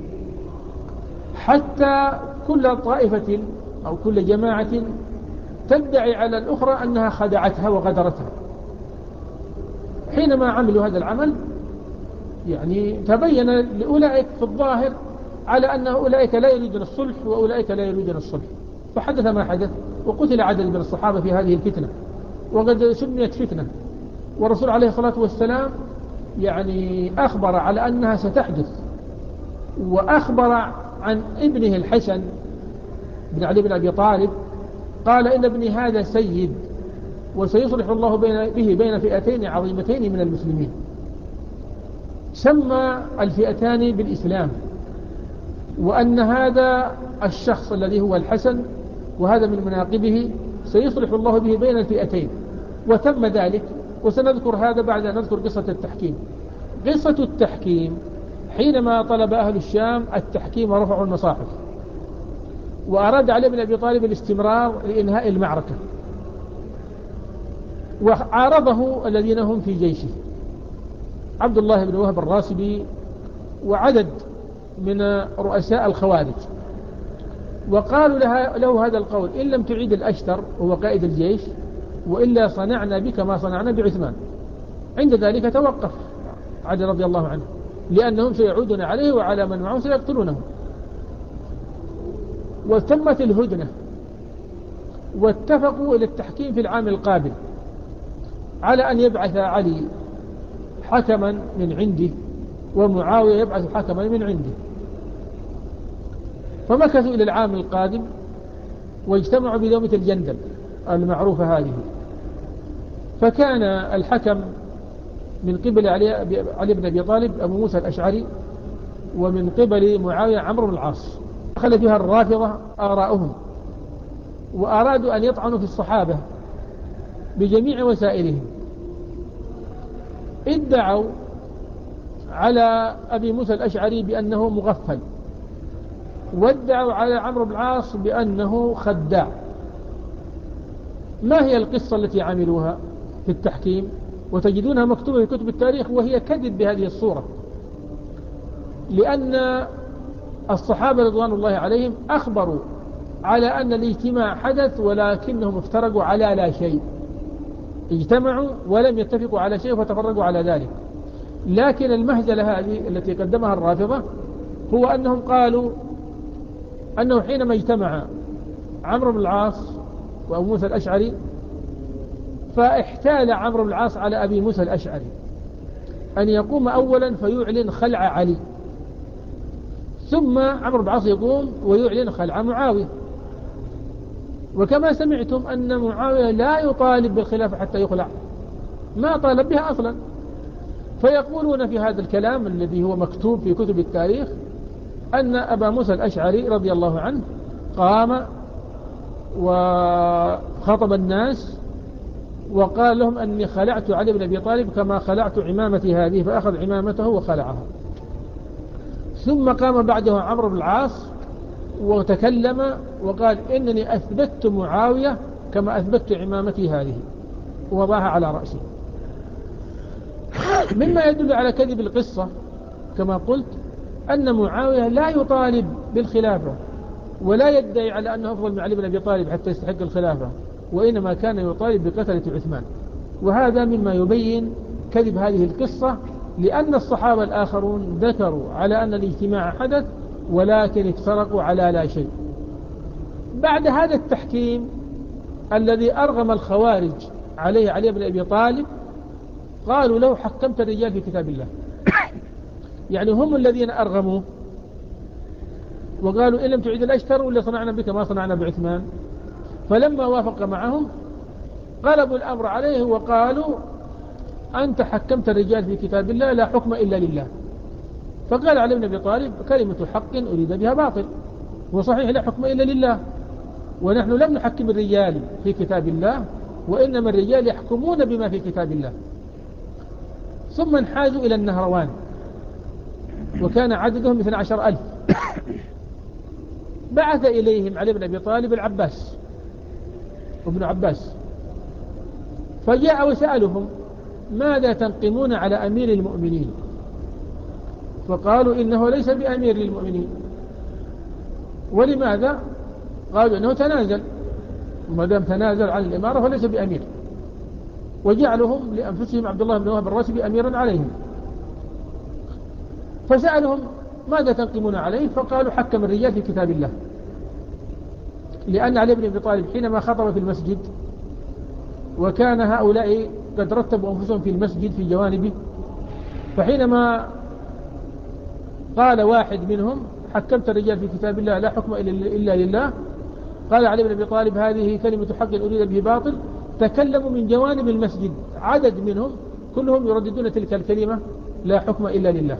حتى كل طائفة أو كل جماعة تدعي على الأخرى أنها خدعتها وغدرتها. حينما عملوا هذا العمل يعني تبين لأولئك في الظاهر على أن أولئك لا يريدون الصلح وأولئك لا يريدون الصلح، فحدث ما حدث وقتل عدد من الصحابة في هذه الفتنة، وقد سميت فتنة. والرسول عليه الصلاة والسلام يعني أخبر على أنها ستحدث، وأخبر عن ابنه الحسن بن علي بن أبي طالب قال إن ابني هذا سيد وسيصلح الله به بين فئتين عظيمتين من المسلمين. سمى الفئتان بالإسلام، وأن هذا الشخص الذي هو الحسن وهذا من مناقبه سيصلح الله به بين الفئتين، وتم ذلك. وسنذكر هذا بعد أن نذكر قصة التحكيم. قصة التحكيم حينما طلب أهل الشام التحكيم ورفعوا المصاحف، وأراد علي بن أبي طالب الاستمرار لإنهاء المعركة، وعارضه الذين هم في جيشه عبد الله بن وهب الراسبي وعدد من رؤساء الخوارج، وقالوا له هذا القول إن لم تعيد الأشتر وهو قائد الجيش وإلا صنعنا بك ما صنعنا بعثمان. عند ذلك توقف علي رضي الله عنه، لأنهم سيعودون عليه وعلى من معه سيقتلونه. وتمت الهدنة واتفقوا إلى التحكيم في العام القابل على أن يبعث علي حكما من عنده ومعاوية يبعث حكما من عنده. فمكثوا إلى العام القادم واجتمعوا بدومة الجندل المعروفة هذه. فكان الحكم من قبل علي بن أبي طالب أبو موسى الأشعري، ومن قبل معاوية عمرو بن العاص. دخل فيها الرافضة آراؤهم، وأرادوا أن يطعنوا في الصحابة بجميع وسائلهم. ادعوا على أبي موسى الأشعري بأنه مغفل، وادعوا على عمرو بن العاص بأنه خداع. ما هي القصة التي عملوها في التحكيم؟ وتجدونها مكتوبة في كتب التاريخ، وهي كذب بهذه الصورة، لأن الصحابة رضوان الله عليهم أخبروا على أن الاجتماع حدث، ولكنهم افترقوا على لا شيء. اجتمعوا ولم يتفقوا على شيء فتفرقوا على ذلك. لكن المهزلة هذه التي قدمها الرافضة هو أنهم قالوا أنه حينما اجتمع عمرو بن العاص وأبو موسى الأشعري، فاحتال عمرو بن العاص على أبي موسى الأشعري أن يقوم أولا فيعلن خلع علي، ثم عمرو بن العاص يقوم ويعلن خلع معاوية. وكما سمعتم أن معاوية لا يطالب بالخلافة حتى يخلع، ما طالب بها أصلا. فيقولون في هذا الكلام الذي هو مكتوب في كتب التاريخ أن أبا موسى الأشعري رضي الله عنه قام وخطب الناس وقال لهم أني خلعت علي بن أبي طالب كما خلعت عمامتي هذه، فأخذ عمامته وخلعها. ثم قام بعده عمرو بن العاص وتكلم وقال إنني أثبت معاوية كما أثبت عمامتي هذه، ووضعها على رأسي. مما يدل على كذب القصة كما قلت أن معاوية لا يطالب بالخلافة، ولا يدعي على أنه أفضل من علي بن أبي طالب حتى يستحق الخلافة، وإنما كان يطالب بقتلة عثمان. وهذا مما يبين كذب هذه القصة، لأن الصحابة الآخرون ذكروا على أن الاجتماع حدث، ولكن افترقوا على لا شيء. بعد هذا التحكيم الذي أرغم الخوارج عليه علي بن أبي طالب، قالوا له حكمت الرجال في كتاب الله. يعني هم الذين أرغموا وقالوا إن لم تعيد الأشتر ولا صنعنا بك ما صنعنا بعثمان. فلما وافق معهم قلبوا الأمر عليه وقالوا أنت حكمت الرجال في كتاب الله لا حكم إلا لله. فقال علي بن أبي طالب كلمة حق أريد بها باطل، وصحيح لا حكم إلا لله، ونحن لم نحكم الرجال في كتاب الله، وإنما الرجال يحكمون بما في كتاب الله. ثم انحازوا إلى النهروان، وكان عددهم 12,000. بعث إليهم علي بن أبي طالب العباس وابن عباس، فجاء وسألهم ماذا تنقمون على أمير المؤمنين؟ فقالوا إنه ليس بأمير للمؤمنين. ولماذا؟ قالوا إنه تنازل، وما دام تنازل عن الإمارة فليس بأمير، وجعلهم لأنفسهم عبد الله بن وهب الراسبي أميرا عليهم. فسألهم ماذا تنقمون عليه؟ فقالوا حكم الرجال في كتاب الله. لأن علي بن أبي طالب حينما خطب في المسجد، وكان هؤلاء قد رتبوا أنفسهم في المسجد في جوانبه، فحينما قال واحد منهم حكمت الرجال في كتاب الله لا حكم إلا لله، قال علي بن أبي طالب هذه كلمة حق أريد به باطل. تكلموا من جوانب المسجد عدد منهم كلهم يرددون تلك الكلمة لا حكم إلا لله.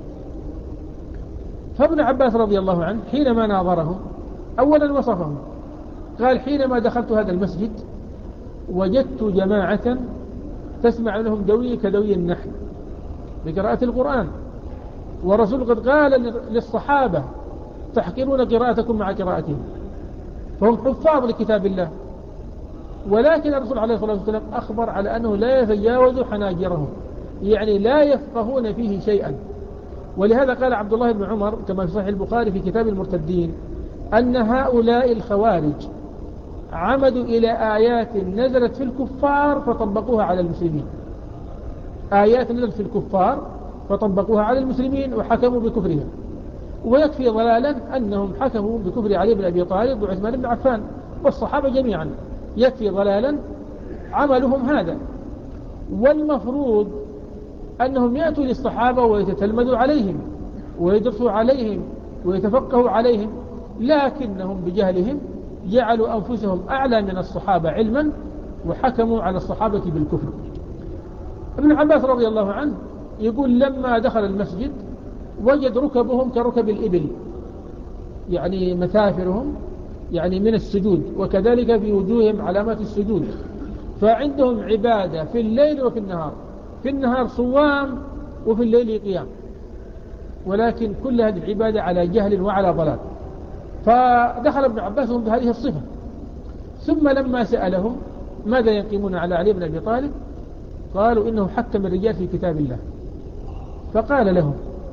فابن عباس رضي الله عنه حينما ناظرهم أولا وصفهم، قال حينما دخلت هذا المسجد وجدت جماعة تسمع لهم دوي كدوي النحل بقراءة القرآن، ورسول قد قال للصحابة تحقرون قراءتكم مع قراءتهم، فهم حفاظ لكتاب الله. ولكن الرسول عليه الصلاة والسلام أخبر على أنه لا يتجاوز حناجرهم، يعني لا يفقهون فيه شيئا. ولهذا قال عبد الله بن عمر كما في صحيح البخاري في كتاب المرتدين أن هؤلاء الخوارج عمدوا إلى آيات نزلت في الكفار فطبقوها على المسلمين. آيات نزلت في الكفار فطبقوها على المسلمين وحكموا بكفرهم. ويكفي ضلالا أنهم حكموا بكفر علي بن أبي طالب وعثمان بن عفان والصحابة جميعا، يكفي ضلالا عملهم هذا. والمفروض أنهم يأتوا للصحابة ويتتلمذوا عليهم ويدرسوا عليهم ويتفقهوا عليهم، لكنهم بجهلهم جعلوا أنفسهم أعلى من الصحابة علما وحكموا على الصحابة بالكفر. ابن عباس رضي الله عنه يقول لما دخل المسجد وجد ركبهم كركب الإبل، يعني مثافرهم يعني من السجود، وكذلك في وجوههم علامات السجود، فعندهم عبادة في الليل وفي النهار، في النهار صوام وفي الليل قيام، ولكن كل هذه العبادة على جهل وعلى ضلال. فدخل ابن عباس بهذه الصفة. ثم لما سألهم ماذا يقيمون على علي بن أبي طالب، قالوا إنه حكم الرجال في كتاب الله. فقال لهم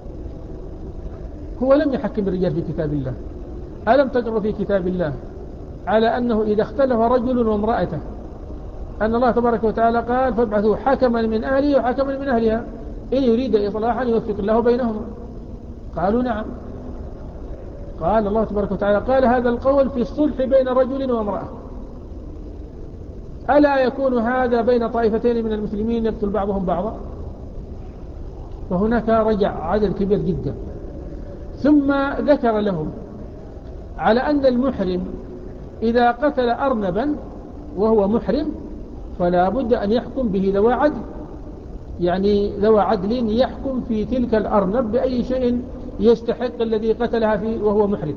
هو لم يحكم الرجال في كتاب الله، ألم تقرأ في كتاب الله على أنه إذا اختلف رجل وامرأته أن الله تبارك وتعالى قال فابعثوا حكما من أهله وحكما من أهلها إن يريد إصلاحا يوفق الله بينهما. قالوا نعم. قال الله تبارك وتعالى قال هذا القول في الصلح بين رجل وامرأة، ألا يكون هذا بين طائفتين من المسلمين يقتل بعضهم بعضا؟ فهناك رجع عدد كبير جدا. ثم ذكر لهم على أن المحرم إذا قتل أرنبا وهو محرم فلا بد أن يحكم به ذو عدل، يعني ذو عدل يحكم في تلك الأرنب بأي شيء يستحق الذي قتلها فيه وهو محرم.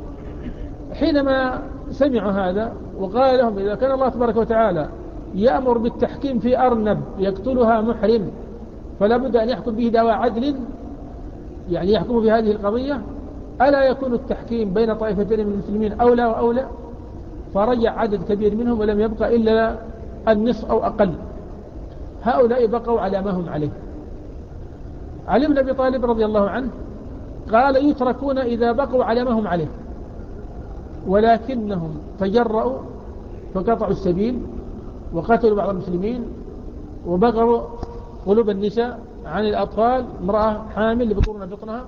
حينما سمعوا هذا وقال لهم إذا كان الله تبارك وتعالى يأمر بالتحكيم في أرنب يقتلها محرم فلا بد أن يحكم به ذو عدل، يعني يحكم في هذه القضية، ألا يكون التحكيم بين طائفتين من المسلمين أولى وأولى؟ فرجع عدد كبير منهم ولم يبقى إلا النصف أو أقل. هؤلاء بقوا على ما هم عليه. علي بن أبي طالب رضي الله عنه قال يتركون إذا بقوا على ما هم عليه، ولكنهم تجرؤوا فقطعوا السبيل وقتلوا بعض المسلمين وبغروا قلوب النساء عن الأطفال، امرأة حامل لبطورنا بطنها،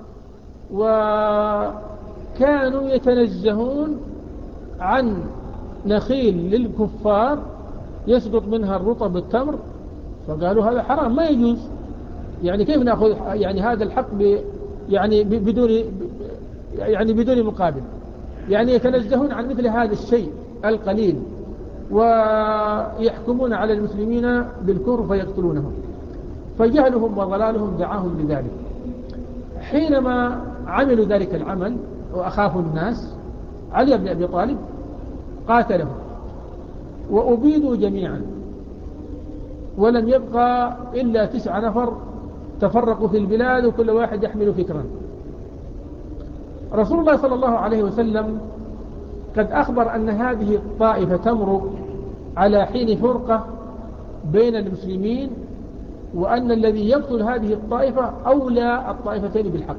وكانوا يتنزهون عن نخيل للكفار يسقط منها الرطب التمر، فقالوا هذا حرام ما يجوز، يعني كيف نأخذ يعني هذا الحق بدون مقابل، يعني يتنزهون عن مثل هذا الشيء القليل ويحكمون على المسلمين بالكفر فيقتلونهم. فجهلهم وضلالهم دعاهم لذلك. حينما عملوا ذلك العمل وأخافوا الناس، علي بن أبي طالب قاتلهم وأبيدوا جميعا، ولم يبقى إلا 9 نفر تفرقوا في البلاد وكل واحد يحمل فكرا. رسول الله صلى الله عليه وسلم قد أخبر أن هذه الطائفة تمر على حين فرقة بين المسلمين، وأن الذي يقتل هذه الطائفة أولى الطائفتين بالحق،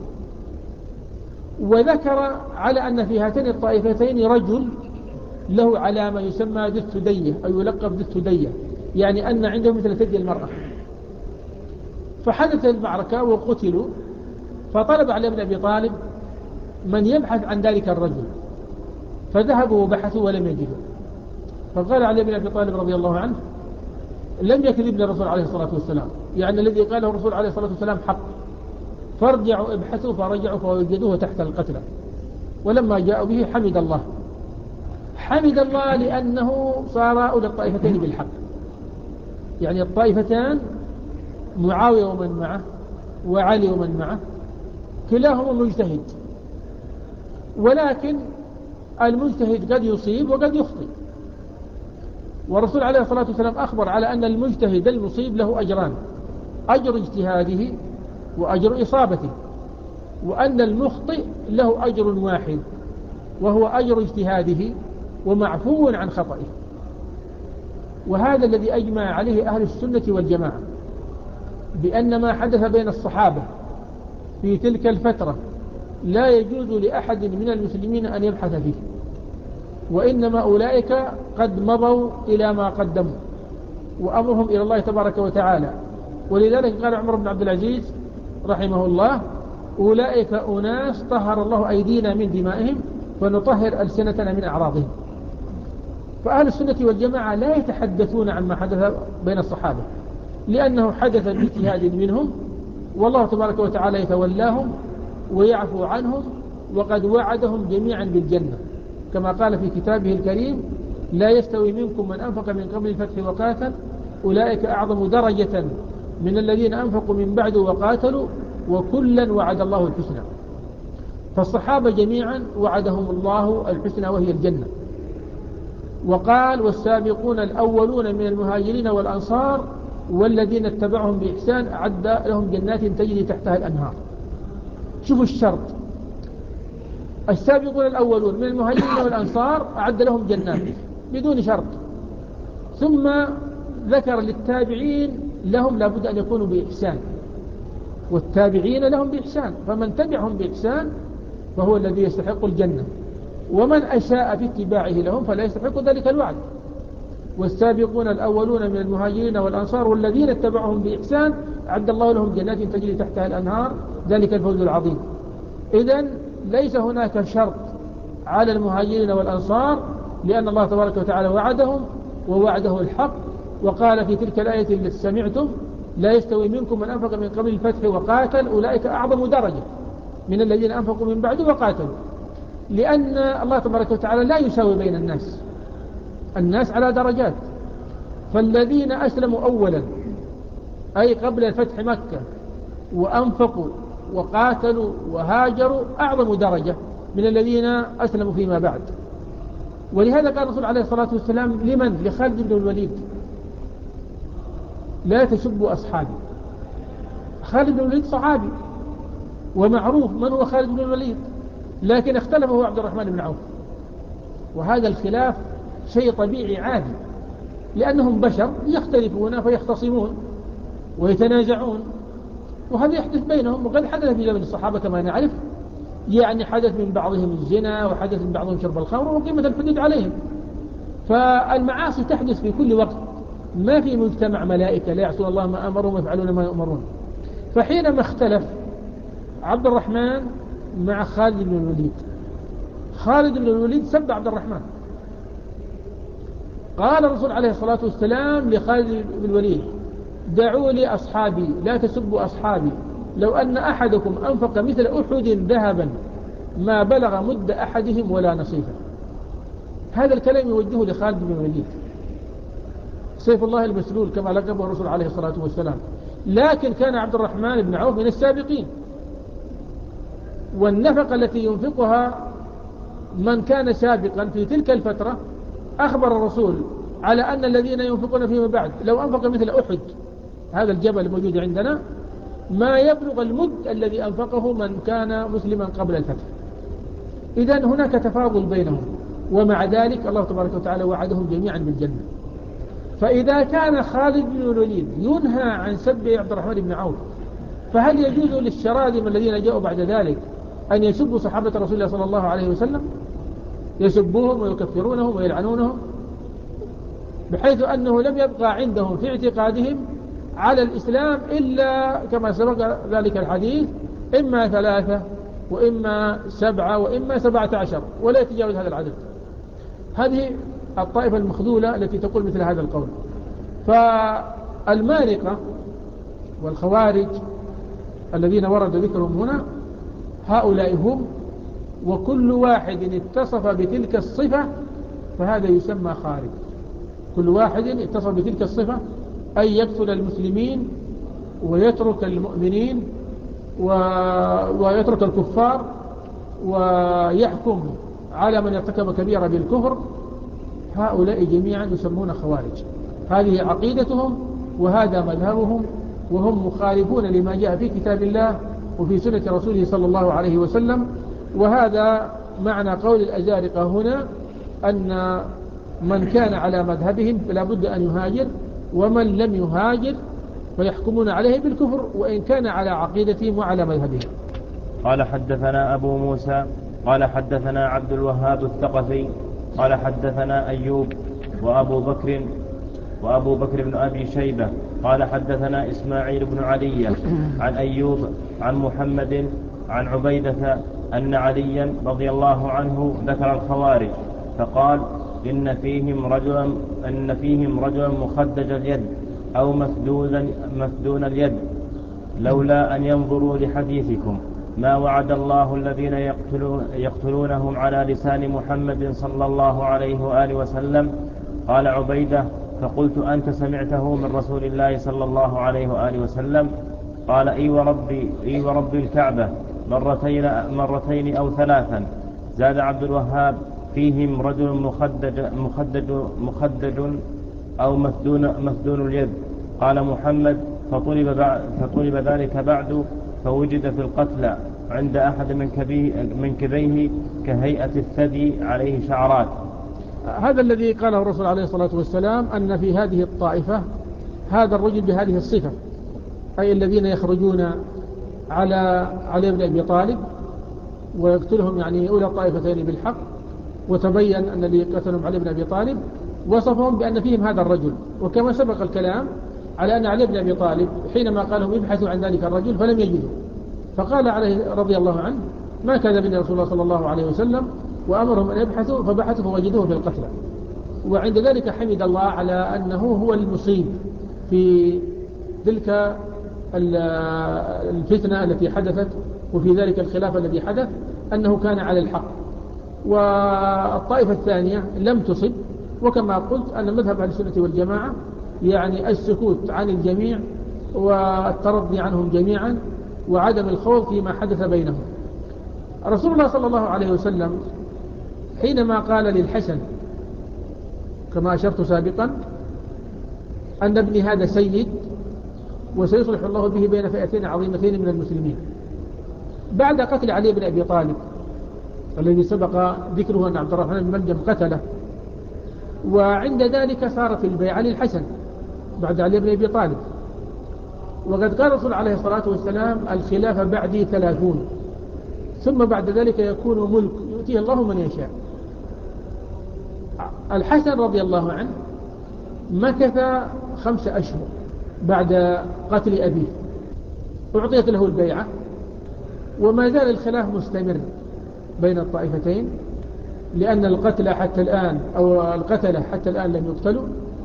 وذكر على أن في هاتين الطائفتين رجل له علامة يسمى ذي الثدية أو يلقب ذي الثدية، يعني أن عنده مثل ثدي المرأة. فحدثت المعركة وقتلوا، فطلب علي بن أبي طالب من يبحث عن ذلك الرجل، فذهبوا وبحثوا ولم يجدوا. فقال علي بن أبي طالب رضي الله عنه لم يكذب الرسول عليه الصلاة والسلام، يعني الذي قاله الرسول عليه الصلاة والسلام حق، فارجعوا ابحثوا. فرجعوا فوجدوه تحت القتلى، ولما جاءوا به حمد الله لأنه صار أولى الطائفتين بالحق، يعني الطائفتان معاوية ومن معه وعلي ومن معه كلاهما مجتهد، ولكن المجتهد قد يصيب وقد يخطئ، والرسول عليه الصلاة والسلام أخبر على أن المجتهد المصيب له أجران، أجر اجتهاده وأجر إصابته، وأن المخطئ له أجر واحد وهو أجر اجتهاده ومعفو عن خطئه. وهذا الذي أجمع عليه أهل السنة والجماعة، بأن ما حدث بين الصحابة في تلك الفترة لا يجوز لأحد من المسلمين أن يبحث فيه، وإنما أولئك قد مضوا إلى ما قدموا وأمرهم إلى الله تبارك وتعالى. ولذلك قال عمر بن عبد العزيز رحمه الله أولئك أناس طهر الله أيدينا من دمائهم ونطهر ألسنتنا من أعراضهم. فأهل السنة والجماعة لا يتحدثون عن ما حدث بين الصحابة، لأنه حدث باجتهاد منهم والله تبارك وتعالى يتولاهم ويعفو عنهم، وقد وعدهم جميعا بالجنة كما قال في كتابه الكريم: لا يستوي منكم من أنفق من قبل الفتح وقاتل أولئك أعظم درجة من الذين أنفقوا من بعد وقاتلوا وكلا وعد الله الحسنى. فالصحابة جميعا وعدهم الله الحسنى وهي الجنة. وقال: والسابقون الأولون من المهاجرين والأنصار والذين اتبعهم بإحسان أعد لهم جنات تجري تحتها الأنهار. شوفوا الشرط: السابقون الأولون من المهاجرين والأنصار أعد لهم جنات بدون شرط، ثم ذكر للتابعين لهم لابد أن يكونوا بإحسان، والتابعين لهم بإحسان، فمن تبعهم بإحسان فهو الذي يستحق الجنة، ومن أساء في اتباعه لهم فلا يستحق ذلك الوعد. والسابقون الأولون من المهاجرين والأنصار والذين اتبعهم بإحسان أعد الله لهم جنات تجري تحتها الأنهار ذلك الفوز العظيم. إذن ليس هناك شرط على المهاجرين والأنصار، لأن الله تبارك وتعالى وعدهم ووعده الحق، وقال في تلك الآية التي سمعتم: لا يستوي منكم من أنفق من قبل الفتح وقاتل أولئك أعظم درجة من الذين أنفقوا من بعد وقاتلوا. لأن الله تبارك وتعالى لا يساوي بين الناس على درجات، فالذين أسلموا أولا أي قبل الفتح مكة وأنفقوا وقاتلوا وهاجروا أعظم درجة من الذين أسلموا فيما بعد. ولهذا قال الرسول عليه الصلاة والسلام لمن؟ لخالد بن الوليد: لا تسبوا أصحابي. خالد بن الوليد صحابي ومعروف من هو خالد بن الوليد، لكن اختلف هو عبد الرحمن بن عوف، وهذا الخلاف شيء طبيعي عادي، لأنهم بشر يختلفون فيختصمون ويتنازعون، وهذا يحدث بينهم، وقد حدث في زمن الصحابة كما نعرف، يعني حدث من بعضهم الزنا، وحدث من بعضهم شرب الخمر وقيمة الحدود عليهم. فالمعاصي تحدث في كل وقت، ما في مجتمع ملائكة لا يعصون الله ما أمرهم ويفعلون ما يؤمرون. فحينما اختلف عبد الرحمن مع خالد بن الوليد، خالد بن الوليد سب عبد الرحمن. قال الرسول عليه الصلاة والسلام لخالد بن الوليد: دعوا لي أصحابي لا تسبوا أصحابي، لو أن أحدكم أنفق مثل أحد ذهبا ما بلغ مد أحدهم ولا نصيفه. هذا الكلام يوجهه لخالد بن الوليد سيف الله المسلول كما لقبه الرسول عليه الصلاة والسلام. لكن كان عبد الرحمن بن عوف من السابقين، والنفقة التي ينفقها من كان سابقا في تلك الفترة أخبر الرسول على أن الذين ينفقون فيما بعد لو أنفق مثل أحد، هذا الجبل الموجود عندنا، ما يبلغ المد الذي أنفقه من كان مسلما قبل الفتح. إذن هناك تفاضل بينهم، ومع ذلك الله تبارك وتعالى وعدهم جميعا بالجنة. فإذا كان خالد بن الوليد ينهى عن سب عبد الرحمن بن عوف، فهل يجوز للشراذم الذين جاءوا بعد ذلك أن يسبوا صحابة رسول الله صلى الله عليه وسلم؟ يسبوهم ويكفرونهم ويلعنونهم، بحيث أنه لم يبقى عندهم في اعتقادهم على الإسلام إلا كما سبق ذلك الحديث: إما 3 وإما 7 وإما 17، ولا يتجاوز هذا العدد. هذه الطائفة المخذولة التي تقول مثل هذا القول. فالمارقة والخوارج الذين ورد ذكرهم هنا هؤلاء هم، وكل واحد اتصف بتلك الصفة فهذا يسمى خارج. كل واحد اتصف بتلك الصفة، أي يقتل المسلمين ويترك المؤمنين ويترك الكفار ويحكم على من ارتكب كبيرة بالكفر، هؤلاء جميعا يسمون خوارج. هذه عقيدتهم وهذا مذهبهم، وهم مخالفون لما جاء في كتاب الله وفي سنة رسوله صلى الله عليه وسلم. وهذا معنى قول الأزارقة هنا، أن من كان على مذهبهم فلا بد أن يهاجر، ومن لم يهاجر فيحكمون عليه بالكفر وإن كان على عقيدتهم وعلى مذهبهم. قال حدثنا أبو موسى قال حدثنا عبد الوهاب الثقفي قال حدثنا أيوب وأبو بكر بن أبي شيبة قال حدثنا إسماعيل بن علي عن أيوب عن محمد عن عبيدة أن عليا رضي الله عنه ذكر الخوارج فقال: إن فيهم رجلا مخدج اليد أو مفدون اليد لولا أن ينظروا لحديثكم ما وعد الله الذين يقتلونهم على لسان محمد صلى الله عليه وآله وسلم. قال عبيدة: فقلت: أنت سمعته من رسول الله صلى الله عليه وآله وسلم؟ قال: إي ورب الكعبة، مرتين أو ثلاثا. زاد عبد الوهاب: فيهم رجل مخدج أو مثدون اليد. قال محمد: فطلب ذلك بعد، فوجد في القتلى عند أحد منكبيه كهيئة الثدي عليه شعرات. هذا الذي قاله الرسول عليه الصلاة والسلام، أن في هذه الطائفة هذا الرجل بهذه الصفة، أي الذين يخرجون على علي بن أبي طالب ويقتلهم، يعني أولى الطائفتين بالحق، وتبين أن اللي قتلهم علي بن أبي طالب وصفهم بأن فيهم هذا الرجل. وكما سبق الكلام على أن علي بن أبي طالب حينما قالهم يبحثوا عن ذلك الرجل فلم يجدوا، فقال عليه رضي الله عنه: ما كذبني رسول الله صلى الله عليه وسلم، وأمرهم أن يبحثوا فبحثوا فوجدوه في القتلى. وعند ذلك حمد الله على أنه هو المصيب في تلك الفتنة التي حدثت وفي ذلك الخلاف الذي حدث، أنه كان على الحق. والطائفة الثانية لم تصب، وكما قلت أن مذهب أهل السنة والجماعة يعني السكوت عن الجميع والترضي عنهم جميعا وعدم الخوض فيما حدث بينهم. رسول الله صلى الله عليه وسلم حينما قال للحسن كما أشرت سابقا أن ابني هذا سيد وسيصلح الله به بين فئتين عظيمتين من المسلمين، بعد قتل علي بن أبي طالب الذي سبق ذكره أن عبد الرحمن بن ملجم قتله، وعند ذلك صارت البيعة للحسن بعد علي بن أبي طالب. وقد قال الرسول عليه الصلاة والسلام: الخلافة بعدي 30، ثم بعد ذلك يكون ملك يؤتيه الله من يشاء. الحسن رضي الله عنه مكث 5 أشهر بعد قتل أبيه، أعطيت له البيعة، وما زال الخلاف مستمر بين الطائفتين، لأن القتل حتى الآن لم يقتلوا.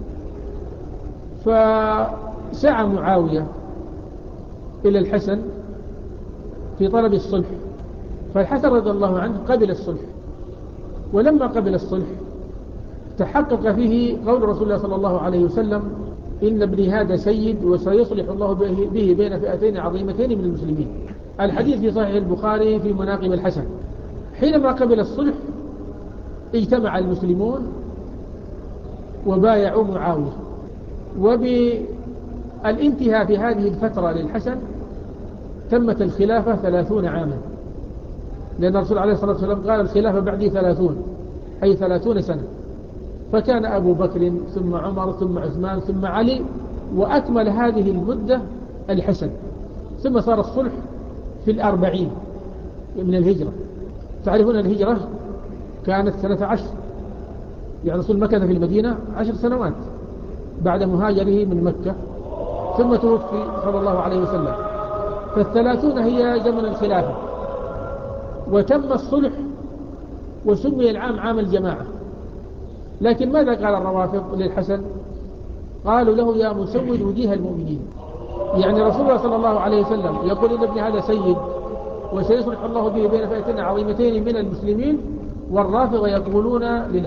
فسعى معاوية إلى الحسن في طلب الصلح، فالحسن رضي الله عنه قبل الصلح، ولما قبل الصلح تحقق فيه قول رسول الله صلى الله عليه وسلم: إن ابني هذا سيد وسيصلح الله به بين فئتين عظيمتين من المسلمين. الحديث في صحيح البخاري في مناقب الحسن. حينما قبل الصلح اجتمع المسلمون وبايعوا معاوية، وبالانتهاء في هذه الفترة للحسن تمت الخلافة 30 عاما، لأن الرسول عليه الصلاة والسلام قال: الخلافة بعدي 30، أي 30 سنة. فكان أبو بكر ثم عمر ثم عثمان ثم علي، وأكمل هذه المدة الحسن. ثم صار الصلح في 40 من الهجرة. تعرفون الهجرة كانت 13، يعني الرسول مكث في المدينة 10 سنوات بعد مهاجره من مكة، ثم توفي صلى الله عليه وسلم. ف30 هي زمن الخلافة، وتم الصلح وسمي العام عام الجماعة. لكن ماذا قال الروافض للحسن؟ قالوا له: يا مسود وجيه المؤمنين. يعني رسول الله صلى الله عليه وسلم يقول إن ابن هذا سيد وسيصلح الله به بين فئتين عظيمتين من المسلمين، والرافضة يقولون